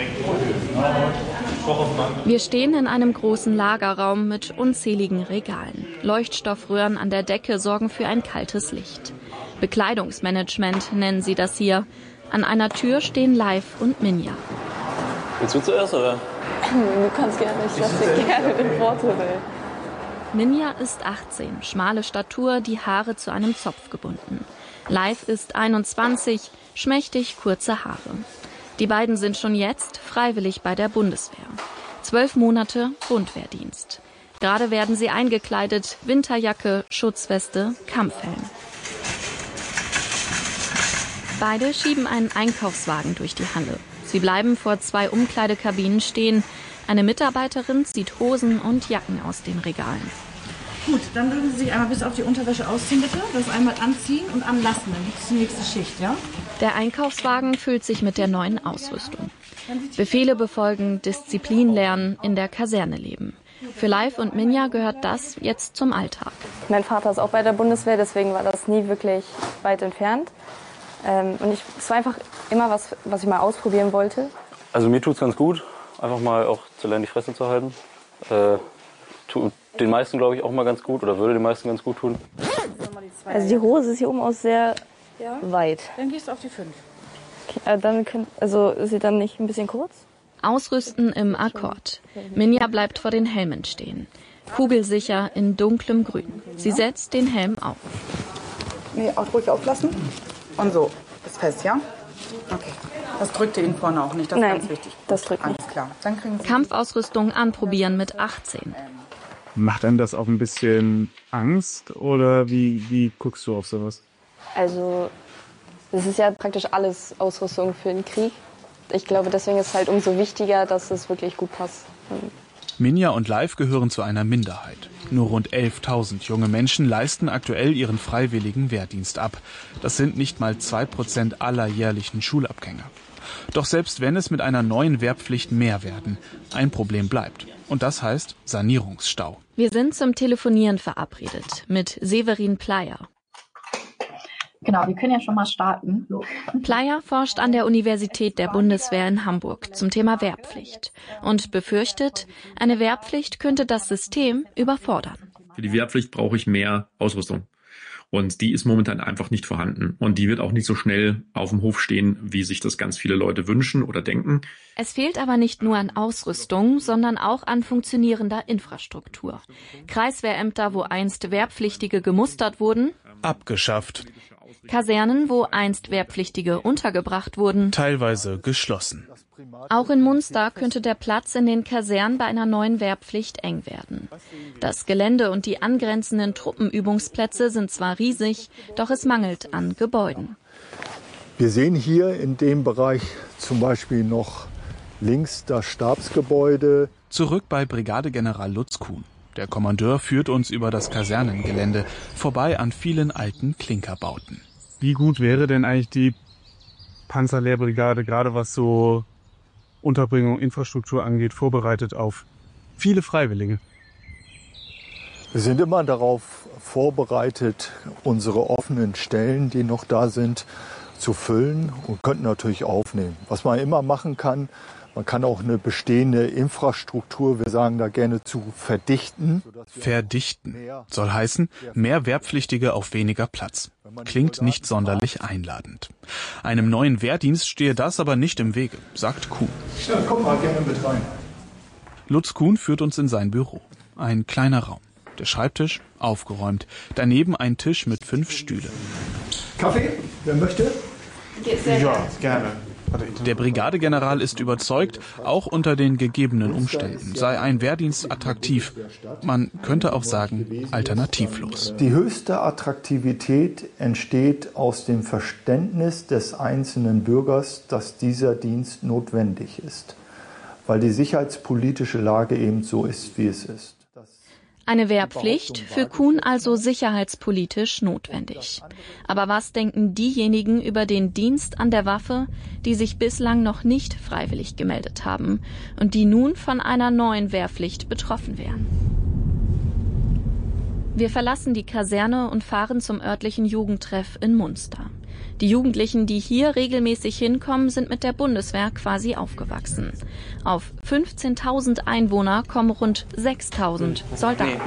Speaker 17: Wir stehen in einem großen Lagerraum mit unzähligen Regalen. Leuchtstoffröhren an der Decke sorgen für ein kaltes Licht. Bekleidungsmanagement nennen sie das hier. An einer Tür stehen Live und Minja.
Speaker 19: Willst du zuerst, oder?
Speaker 26: Du kannst gerne, ich lasse dir gerne den Vorteil.
Speaker 17: Minja ist 18, schmale Statur, die Haare zu einem Zopf gebunden. Live ist 21, schmächtig, kurze Haare. Die beiden sind schon jetzt freiwillig bei der Bundeswehr. 12 Monate Grundwehrdienst. Gerade werden sie eingekleidet, Winterjacke, Schutzweste, Kampfhelm. Beide schieben einen Einkaufswagen durch die Halle. Sie bleiben vor 2 Umkleidekabinen stehen. Eine Mitarbeiterin zieht Hosen und Jacken aus den Regalen.
Speaker 2: Gut, dann dürfen Sie sich einmal bis auf die Unterwäsche ausziehen, bitte. Das einmal anziehen und anlassen, dann gibt es die nächste Schicht, ja?
Speaker 17: Der Einkaufswagen füllt sich mit der neuen Ausrüstung. Befehle befolgen, Disziplin lernen, in der Kaserne leben. Für Live und Minja gehört das jetzt zum Alltag.
Speaker 19: Mein Vater ist auch bei der Bundeswehr, deswegen war das nie wirklich weit entfernt. Und es war einfach immer was ich mal ausprobieren wollte.
Speaker 20: Also mir tut es ganz gut, einfach mal auch zu lernen, die Fresse zu halten. Tut den meisten, glaube ich, auch mal ganz gut oder würde den meisten ganz gut tun.
Speaker 19: Also die Hose ist hier oben auch sehr weit.
Speaker 2: Dann gehst du auf die 5.
Speaker 19: Okay, ist sie dann nicht ein bisschen kurz?
Speaker 17: Ausrüsten im Akkord. Minja bleibt vor den Helmen stehen. Kugelsicher in dunklem Grün. Sie setzt den Helm auf.
Speaker 2: Nee, auch ruhig auflassen. Und so, ist fest, ja? Okay. Das drückt ihn vorne auch nicht, das ist ganz wichtig.
Speaker 19: Das drückt nicht.
Speaker 2: Alles klar. Dann kriegen Sie
Speaker 17: Kampfausrüstung anprobieren mit 18.
Speaker 21: Macht einem das auch ein bisschen Angst oder wie guckst du auf sowas?
Speaker 19: Also, es ist ja praktisch alles Ausrüstung für den Krieg. Ich glaube, deswegen ist es halt umso wichtiger, dass es wirklich gut passt.
Speaker 16: Minja und Live gehören zu einer Minderheit. Nur rund 11.000 junge Menschen leisten aktuell ihren freiwilligen Wehrdienst ab. Das sind nicht mal 2% aller jährlichen Schulabgänger. Doch selbst wenn es mit einer neuen Wehrpflicht mehr werden, ein Problem bleibt. Und das heißt Sanierungsstau.
Speaker 17: Wir sind zum Telefonieren verabredet mit Severin Pleyer.
Speaker 22: Genau, wir können ja schon mal starten.
Speaker 17: Pleyer forscht an der Universität der Bundeswehr in Hamburg zum Thema Wehrpflicht und befürchtet, eine Wehrpflicht könnte das System überfordern.
Speaker 23: Für die Wehrpflicht brauche ich mehr Ausrüstung. Und die ist momentan einfach nicht vorhanden. Und die wird auch nicht so schnell auf dem Hof stehen, wie sich das ganz viele Leute wünschen oder denken.
Speaker 17: Es fehlt aber nicht nur an Ausrüstung, sondern auch an funktionierender Infrastruktur. Kreiswehrämter, wo einst Wehrpflichtige gemustert wurden,
Speaker 16: abgeschafft.
Speaker 17: Kasernen, wo einst Wehrpflichtige untergebracht wurden,
Speaker 16: teilweise geschlossen.
Speaker 17: Auch in Munster könnte der Platz in den Kasernen bei einer neuen Wehrpflicht eng werden. Das Gelände und die angrenzenden Truppenübungsplätze sind zwar riesig, doch es mangelt an Gebäuden.
Speaker 18: Wir sehen hier in dem Bereich zum Beispiel noch links das Stabsgebäude.
Speaker 16: Zurück bei Brigadegeneral Lutz Kuhn. Der Kommandeur führt uns über das Kasernengelände, vorbei an vielen alten Klinkerbauten.
Speaker 21: Wie gut wäre denn eigentlich die Panzerlehrbrigade, gerade was so Unterbringung, Infrastruktur angeht, vorbereitet auf viele Freiwillige?
Speaker 18: Wir sind immer darauf vorbereitet, unsere offenen Stellen, die noch da sind, zu füllen und könnten natürlich aufnehmen. Was man immer machen kann, man kann auch eine bestehende Infrastruktur, wir sagen da gerne zu, verdichten.
Speaker 16: Verdichten soll heißen, mehr Wehrpflichtige auf weniger Platz. Klingt nicht sonderlich einladend. Einem neuen Wehrdienst stehe das aber nicht im Wege, sagt Kuhn.
Speaker 18: Ja, komm mal gerne mit rein.
Speaker 16: Lutz Kuhn führt uns in sein Büro. Ein kleiner Raum. Der Schreibtisch aufgeräumt. Daneben ein Tisch mit 5 Stühlen.
Speaker 18: Kaffee? Wer möchte?
Speaker 21: Ja, gerne.
Speaker 16: Der Brigadegeneral ist überzeugt, auch unter den gegebenen Umständen sei ein Wehrdienst attraktiv. Man könnte auch sagen, alternativlos.
Speaker 18: Die höchste Attraktivität entsteht aus dem Verständnis des einzelnen Bürgers, dass dieser Dienst notwendig ist, weil die sicherheitspolitische Lage eben so ist, wie es ist.
Speaker 17: Eine Wehrpflicht für Kuhn also sicherheitspolitisch notwendig. Aber was denken diejenigen über den Dienst an der Waffe, die sich bislang noch nicht freiwillig gemeldet haben und die nun von einer neuen Wehrpflicht betroffen wären? Wir verlassen die Kaserne und fahren zum örtlichen Jugendtreff in Munster. Die Jugendlichen, die hier regelmäßig hinkommen, sind mit der Bundeswehr quasi aufgewachsen. Auf 15.000 Einwohner kommen rund 6.000 Soldaten.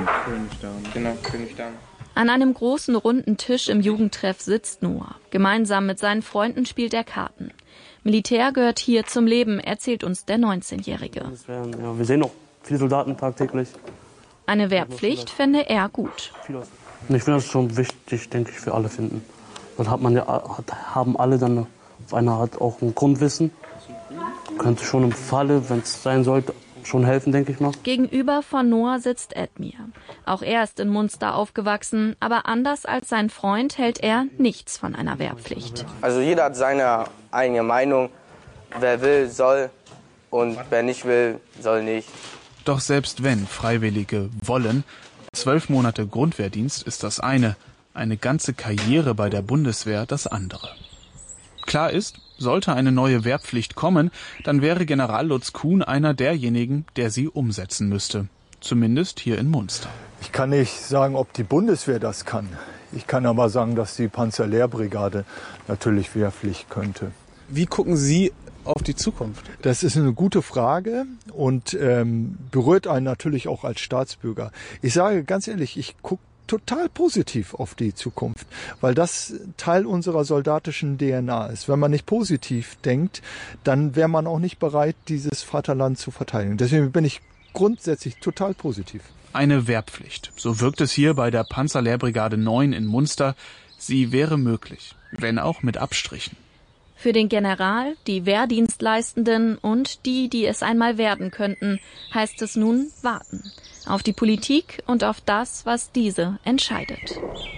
Speaker 17: An einem großen runden Tisch im Jugendtreff sitzt Noah. Gemeinsam mit seinen Freunden spielt er Karten. Militär gehört hier zum Leben, erzählt uns der 19-Jährige.
Speaker 27: Ja, wir sehen auch viele Soldaten tagtäglich.
Speaker 17: Eine Wehrpflicht fände er gut.
Speaker 3: Ich finde das schon wichtig, denke ich, für alle finden. Dann haben alle dann auf eine Art auch ein Grundwissen. Könnte schon im Falle, wenn es sein sollte, schon helfen, denke ich mal.
Speaker 17: Gegenüber von Noah sitzt Edmir. Auch er ist in Munster aufgewachsen, aber anders als sein Freund hält er nichts von einer Wehrpflicht.
Speaker 6: Also jeder hat seine eigene Meinung. Wer will, soll, und wer nicht will, soll nicht.
Speaker 16: Doch selbst wenn Freiwillige wollen, 12 Monate Grundwehrdienst ist das eine ganze Karriere bei der Bundeswehr das andere. Klar ist, sollte eine neue Wehrpflicht kommen, dann wäre General Lutz Kuhn einer derjenigen, der sie umsetzen müsste. Zumindest hier in Munster.
Speaker 18: Ich kann nicht sagen, ob die Bundeswehr das kann. Ich kann aber sagen, dass die Panzerlehrbrigade natürlich Wehrpflicht könnte.
Speaker 21: Wie gucken Sie auf die Zukunft?
Speaker 18: Das ist eine gute Frage und berührt einen natürlich auch als Staatsbürger. Ich sage ganz ehrlich, ich gucke total positiv auf die Zukunft, weil das Teil unserer soldatischen DNA ist. Wenn man nicht positiv denkt, dann wäre man auch nicht bereit, dieses Vaterland zu verteidigen. Deswegen bin ich grundsätzlich total positiv.
Speaker 16: Eine Wehrpflicht. So wirkt es hier bei der Panzerlehrbrigade 9 in Munster. Sie wäre möglich, wenn auch mit Abstrichen.
Speaker 17: Für den General, die Wehrdienstleistenden und die es einmal werden könnten, heißt es nun warten. Auf die Politik und auf das, was diese entscheidet.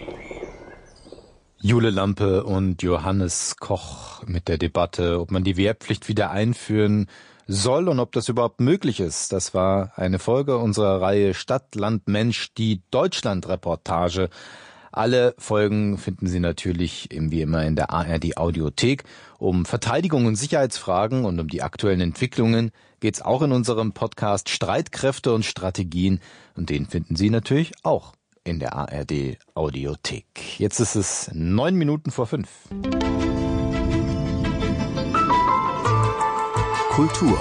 Speaker 5: Jule Lampe und Johannes Koch mit der Debatte, ob man die Wehrpflicht wieder einführen soll und ob das überhaupt möglich ist. Das war eine Folge unserer Reihe Stadt, Land, Mensch, die Deutschland-Reportage. Alle Folgen finden Sie natürlich wie immer in der ARD Audiothek. Um Verteidigung und Sicherheitsfragen und um die aktuellen Entwicklungen geht's auch in unserem Podcast Streitkräfte und Strategien. Und den finden Sie natürlich auch in der ARD Audiothek. Jetzt ist es 5:09.
Speaker 1: Kultur.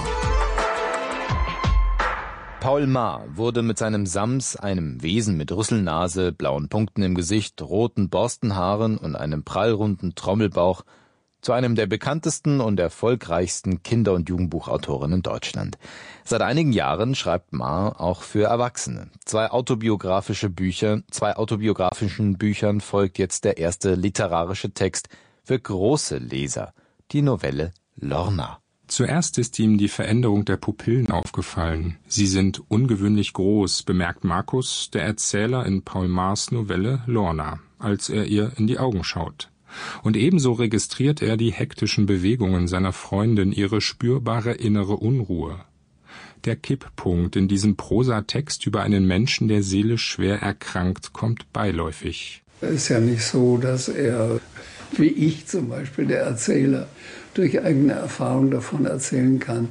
Speaker 5: Paul Maar wurde mit seinem Sams, einem Wesen mit Rüsselnase, blauen Punkten im Gesicht, roten Borstenhaaren und einem prallrunden Trommelbauch, zu einem der bekanntesten und erfolgreichsten Kinder- und Jugendbuchautoren in Deutschland. Seit einigen Jahren schreibt Maar auch für Erwachsene. 2 autobiografischen Büchern folgt jetzt der erste literarische Text für große Leser, die Novelle Lorna.
Speaker 10: Zuerst ist ihm die Veränderung der Pupillen aufgefallen. Sie sind ungewöhnlich groß, bemerkt Markus, der Erzähler in Paul Maars Novelle Lorna, als er ihr in die Augen schaut. Und ebenso registriert er die hektischen Bewegungen seiner Freundin, ihre spürbare innere Unruhe. Der Kipppunkt in diesem Prosatext über einen Menschen, der seelisch schwer erkrankt, kommt beiläufig.
Speaker 11: Es ist ja nicht so, dass er, wie ich zum Beispiel, der Erzähler, durch eigene Erfahrung davon erzählen kann.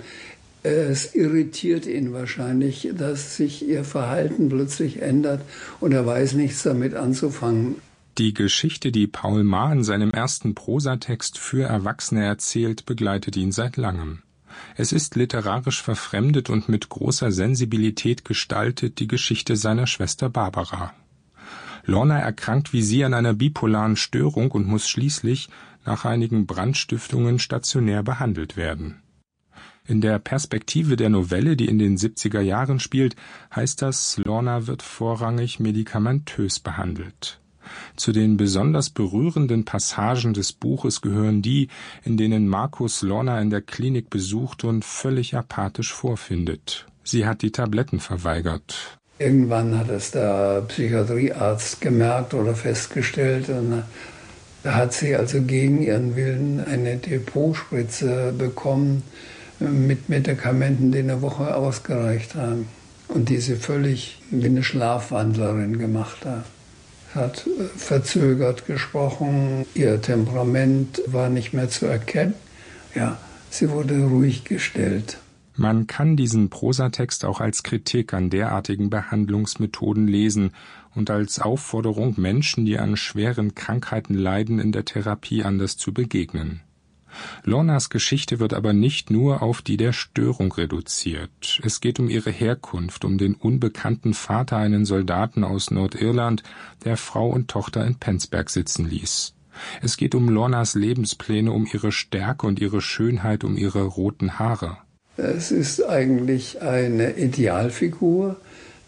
Speaker 11: Es irritiert ihn wahrscheinlich, dass sich ihr Verhalten plötzlich ändert und er weiß nichts damit anzufangen.
Speaker 10: Die Geschichte, die Paul Maar in seinem ersten Prosatext für Erwachsene erzählt, begleitet ihn seit langem. Es ist literarisch verfremdet und mit großer Sensibilität gestaltet die Geschichte seiner Schwester Barbara. Lorna erkrankt wie sie an einer bipolaren Störung und muss schließlich nach einigen Brandstiftungen stationär behandelt werden. In der Perspektive der Novelle, die in den 70er Jahren spielt, heißt das, Lorna wird vorrangig medikamentös behandelt. Zu den besonders berührenden Passagen des Buches gehören die, in denen Markus Lorna in der Klinik besucht und völlig apathisch vorfindet. Sie hat die Tabletten verweigert.
Speaker 11: Irgendwann hat es der Psychiatriearzt gemerkt oder festgestellt und da hat sie also gegen ihren Willen eine Depotspritze bekommen mit Medikamenten, die eine Woche ausgereicht haben. Und die sie völlig wie eine Schlafwandlerin gemacht hat. Hat verzögert gesprochen, ihr Temperament war nicht mehr zu erkennen. Ja, sie wurde ruhig gestellt.
Speaker 10: Man kann diesen Prosatext auch als Kritik an derartigen Behandlungsmethoden lesen und als Aufforderung, Menschen, die an schweren Krankheiten leiden, in der Therapie anders zu begegnen. Lornas Geschichte wird aber nicht nur auf die der Störung reduziert. Es geht um ihre Herkunft, um den unbekannten Vater, einen Soldaten aus Nordirland, der Frau und Tochter in Penzberg sitzen ließ. Es geht um Lornas Lebenspläne, um ihre Stärke und ihre Schönheit, um ihre roten Haare.
Speaker 11: Es ist eigentlich eine Idealfigur,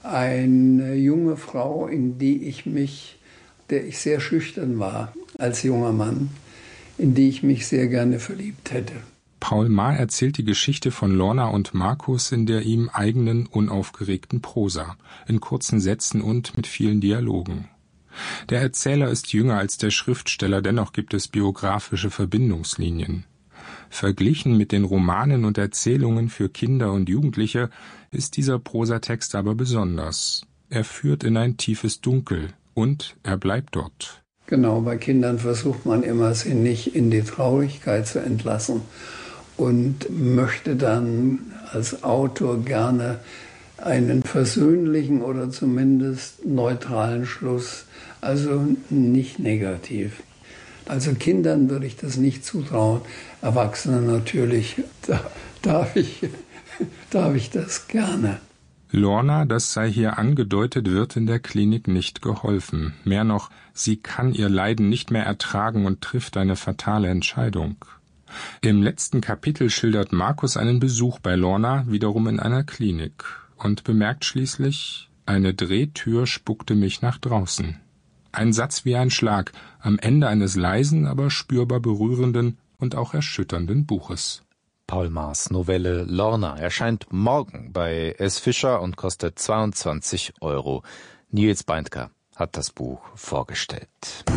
Speaker 11: eine junge Frau, der ich sehr schüchtern war als junger Mann, in die ich mich sehr gerne verliebt hätte.
Speaker 10: Paul Maar erzählt die Geschichte von Lorna und Markus in der ihm eigenen, unaufgeregten Prosa, in kurzen Sätzen und mit vielen Dialogen. Der Erzähler ist jünger als der Schriftsteller, dennoch gibt es biografische Verbindungslinien. Verglichen mit den Romanen und Erzählungen für Kinder und Jugendliche ist dieser Prosatext aber besonders. Er führt in ein tiefes Dunkel und er bleibt dort.
Speaker 11: Genau, bei Kindern versucht man immer, sie nicht in die Traurigkeit zu entlassen und möchte dann als Autor gerne einen versöhnlichen oder zumindest neutralen Schluss, also nicht negativ. Also Kindern würde ich das nicht zutrauen, Erwachsenen natürlich darf ich das gerne.
Speaker 10: Lorna, das sei hier angedeutet, wird in der Klinik nicht geholfen. Mehr noch, sie kann ihr Leiden nicht mehr ertragen und trifft eine fatale Entscheidung. Im letzten Kapitel schildert Markus einen Besuch bei Lorna, wiederum in einer Klinik, und bemerkt schließlich, eine Drehtür spuckte mich nach draußen. Ein Satz wie ein Schlag, am Ende eines leisen, aber spürbar berührenden und auch erschütternden Buches.
Speaker 5: Paul Maars Novelle Lorna erscheint morgen bei S. Fischer und kostet 22 €. Nils Beindker hat das Buch vorgestellt.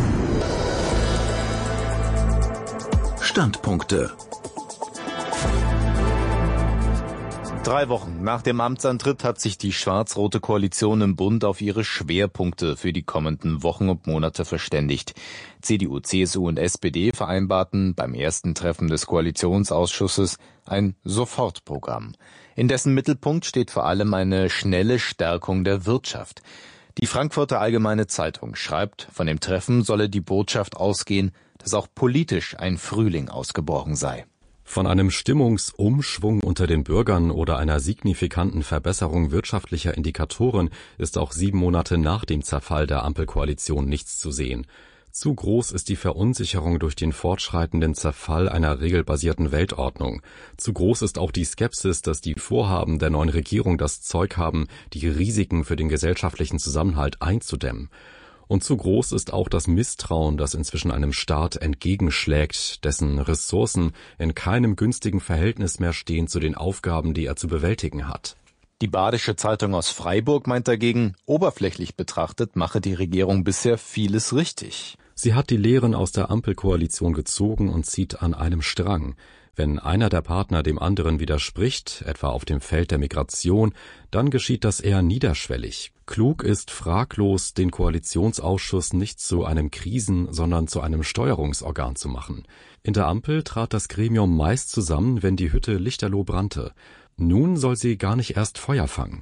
Speaker 1: Standpunkte.
Speaker 5: 3 Wochen nach dem Amtsantritt hat sich die schwarz-rote Koalition im Bund auf ihre Schwerpunkte für die kommenden Wochen und Monate verständigt. CDU, CSU und SPD vereinbarten beim ersten Treffen des Koalitionsausschusses ein Sofortprogramm. In dessen Mittelpunkt steht vor allem eine schnelle Stärkung der Wirtschaft. Die Frankfurter Allgemeine Zeitung schreibt, von dem Treffen solle die Botschaft ausgehen, dass auch politisch ein Frühling ausgebrochen sei.
Speaker 4: Von einem Stimmungsumschwung unter den Bürgern oder einer signifikanten Verbesserung wirtschaftlicher Indikatoren ist auch 7 Monate nach dem Zerfall der Ampelkoalition nichts zu sehen. Zu groß ist die Verunsicherung durch den fortschreitenden Zerfall einer regelbasierten Weltordnung. Zu groß ist auch die Skepsis, dass die Vorhaben der neuen Regierung das Zeug haben, die Risiken für den gesellschaftlichen Zusammenhalt einzudämmen. Und zu groß ist auch das Misstrauen, das inzwischen einem Staat entgegenschlägt, dessen Ressourcen in keinem günstigen Verhältnis mehr stehen zu den Aufgaben, die er zu bewältigen hat.
Speaker 5: Die Badische Zeitung aus Freiburg meint dagegen, oberflächlich betrachtet mache die Regierung bisher vieles richtig.
Speaker 4: Sie hat die Lehren aus der Ampelkoalition gezogen und zieht an einem Strang. Wenn einer der Partner dem anderen widerspricht, etwa auf dem Feld der Migration, dann geschieht das eher niederschwellig. Klug ist fraglos, den Koalitionsausschuss nicht zu einem Krisen-, sondern zu einem Steuerungsorgan zu machen. In der Ampel trat das Gremium meist zusammen, wenn die Hütte lichterloh brannte. Nun soll sie gar nicht erst Feuer fangen.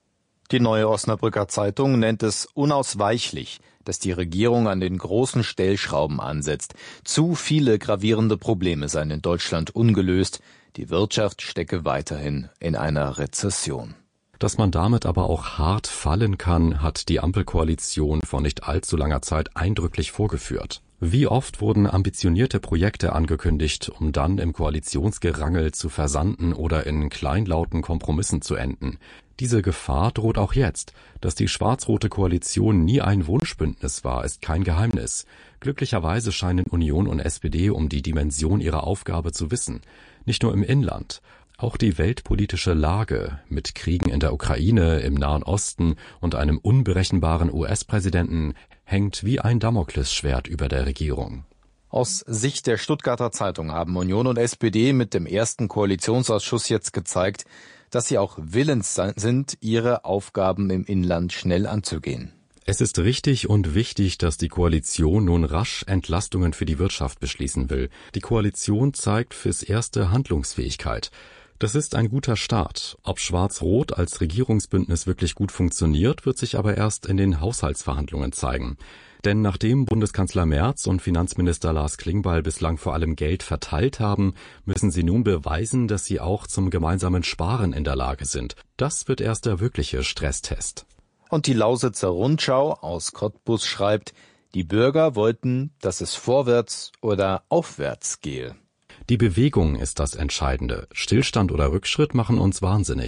Speaker 5: Die Neue Osnabrücker Zeitung nennt es unausweichlich, dass die Regierung an den großen Stellschrauben ansetzt. Zu viele gravierende Probleme seien in Deutschland ungelöst. Die Wirtschaft stecke weiterhin in einer Rezession.
Speaker 4: Dass man damit aber auch hart fallen kann, hat die Ampelkoalition vor nicht allzu langer Zeit eindrücklich vorgeführt. Wie oft wurden ambitionierte Projekte angekündigt, um dann im Koalitionsgerangel zu versanden oder in kleinlauten Kompromissen zu enden. Diese Gefahr droht auch jetzt. Dass die schwarz-rote Koalition nie ein Wunschbündnis war, ist kein Geheimnis. Glücklicherweise scheinen Union und SPD um die Dimension ihrer Aufgabe zu wissen. Nicht nur im Inland. Auch die weltpolitische Lage mit Kriegen in der Ukraine, im Nahen Osten und einem unberechenbaren US-Präsidenten hängt wie ein Damoklesschwert über der Regierung.
Speaker 5: Aus Sicht der Stuttgarter Zeitung haben Union und SPD mit dem ersten Koalitionsausschuss jetzt gezeigt, dass sie auch willens sind, ihre Aufgaben im Inland schnell anzugehen.
Speaker 4: Es ist richtig und wichtig, dass die Koalition nun rasch Entlastungen für die Wirtschaft beschließen will. Die Koalition zeigt fürs Erste Handlungsfähigkeit. Das ist ein guter Start. Ob Schwarz-Rot als Regierungsbündnis wirklich gut funktioniert, wird sich aber erst in den Haushaltsverhandlungen zeigen. Denn nachdem Bundeskanzler Merz und Finanzminister Lars Klingbeil bislang vor allem Geld verteilt haben, müssen sie nun beweisen, dass sie auch zum gemeinsamen Sparen in der Lage sind. Das wird erst der wirkliche Stresstest.
Speaker 5: Und die Lausitzer Rundschau aus Cottbus schreibt, die Bürger wollten, dass es vorwärts oder aufwärts gehe.
Speaker 4: Die Bewegung ist das Entscheidende. Stillstand oder Rückschritt machen uns wahnsinnig.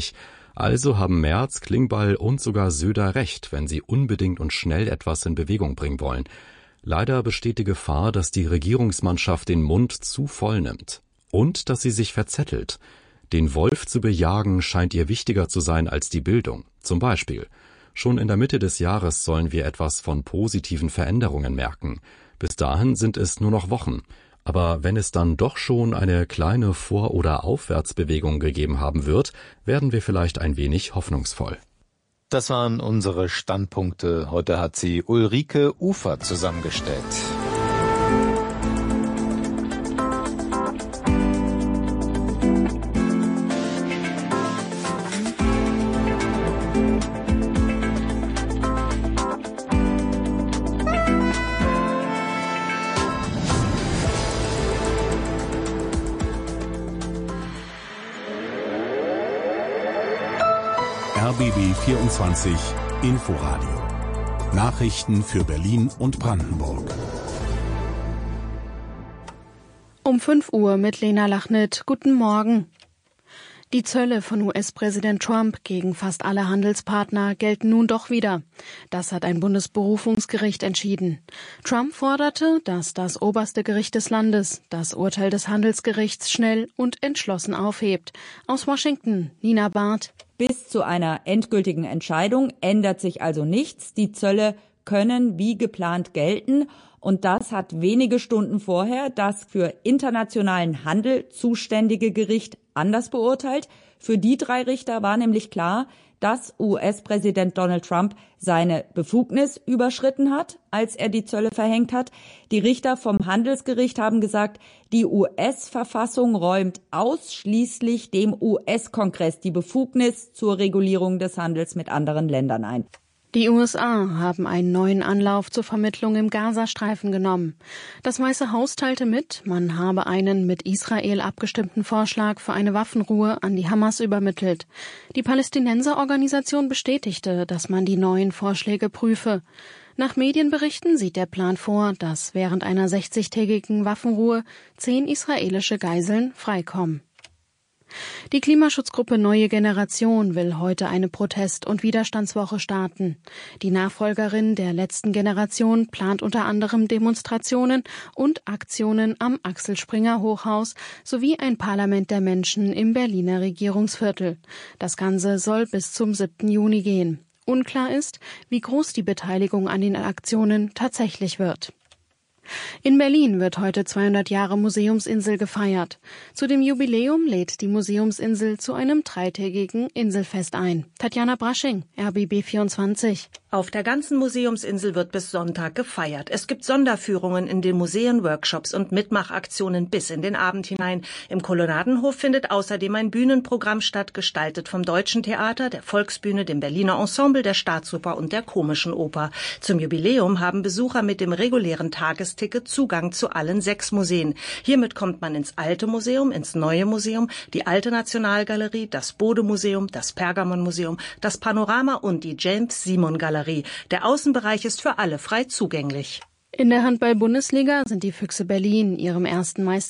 Speaker 4: Also haben Merz, Klingbeil und sogar Söder recht, wenn sie unbedingt und schnell etwas in Bewegung bringen wollen. Leider besteht die Gefahr, dass die Regierungsmannschaft den Mund zu voll nimmt. Und dass sie sich verzettelt. Den Wolf zu bejagen scheint ihr wichtiger zu sein als die Bildung. Zum Beispiel: Schon in der Mitte des Jahres sollen wir etwas von positiven Veränderungen merken. Bis dahin sind es nur noch Wochen. Aber wenn es dann doch schon eine kleine Vor- oder Aufwärtsbewegung gegeben haben wird, werden wir vielleicht ein wenig hoffnungsvoll.
Speaker 5: Das waren unsere Standpunkte. Heute hat sie Ulrike Ufer zusammengestellt.
Speaker 1: RBB 24 Inforadio. Nachrichten für Berlin und Brandenburg.
Speaker 7: Um 5 Uhr mit Lena Lachnit. Guten Morgen. Die Zölle von US-Präsident Trump gegen fast alle Handelspartner gelten nun doch wieder. Das hat ein Bundesberufungsgericht entschieden. Trump forderte, dass das oberste Gericht des Landes das Urteil des Handelsgerichts schnell und entschlossen aufhebt. Aus Washington, Nina Barth.
Speaker 8: Bis zu einer endgültigen Entscheidung ändert sich also nichts. Die Zölle können wie geplant gelten. Und das hat wenige Stunden vorher das für internationalen Handel zuständige Gericht anders beurteilt. Für die 3 Richter war nämlich klar, dass US-Präsident Donald Trump seine Befugnis überschritten hat, als er die Zölle verhängt hat. Die Richter vom Handelsgericht haben gesagt, die US-Verfassung räumt ausschließlich dem US-Kongress die Befugnis zur Regulierung des Handels mit anderen Ländern ein.
Speaker 7: Die USA haben einen neuen Anlauf zur Vermittlung im Gazastreifen genommen. Das Weiße Haus teilte mit, man habe einen mit Israel abgestimmten Vorschlag für eine Waffenruhe an die Hamas übermittelt. Die Palästinenserorganisation bestätigte, dass man die neuen Vorschläge prüfe. Nach Medienberichten sieht der Plan vor, dass während einer 60-tägigen Waffenruhe 10 israelische Geiseln freikommen. Die Klimaschutzgruppe Neue Generation will heute eine Protest- und Widerstandswoche starten. Die Nachfolgerin der letzten Generation plant unter anderem Demonstrationen und Aktionen am Axel-Springer-Hochhaus sowie ein Parlament der Menschen im Berliner Regierungsviertel. Das Ganze soll bis zum 7. Juni gehen. Unklar ist, wie groß die Beteiligung an den Aktionen tatsächlich wird. In Berlin wird heute 200 Jahre Museumsinsel gefeiert. Zu dem Jubiläum lädt die Museumsinsel zu einem 3-tägigen Inselfest ein. Tatjana Brasching, RBB 24.
Speaker 9: Auf der ganzen Museumsinsel wird bis Sonntag gefeiert. Es gibt Sonderführungen in den Museen, Workshops und Mitmachaktionen bis in den Abend hinein. Im Kolonnadenhof findet außerdem ein Bühnenprogramm statt, gestaltet vom Deutschen Theater, der Volksbühne, dem Berliner Ensemble, der Staatsoper und der Komischen Oper. Zum Jubiläum haben Besucher mit dem regulären Tagesticket Zugang zu allen 6 Museen. Hiermit kommt man ins Alte Museum, ins Neue Museum, die Alte Nationalgalerie, das Bode-Museum, das Pergamon-Museum, das Panorama und die James-Simon-Galerie. Der Außenbereich ist für alle frei zugänglich.
Speaker 7: In der Handball-Bundesliga sind die Füchse Berlin ihrem ersten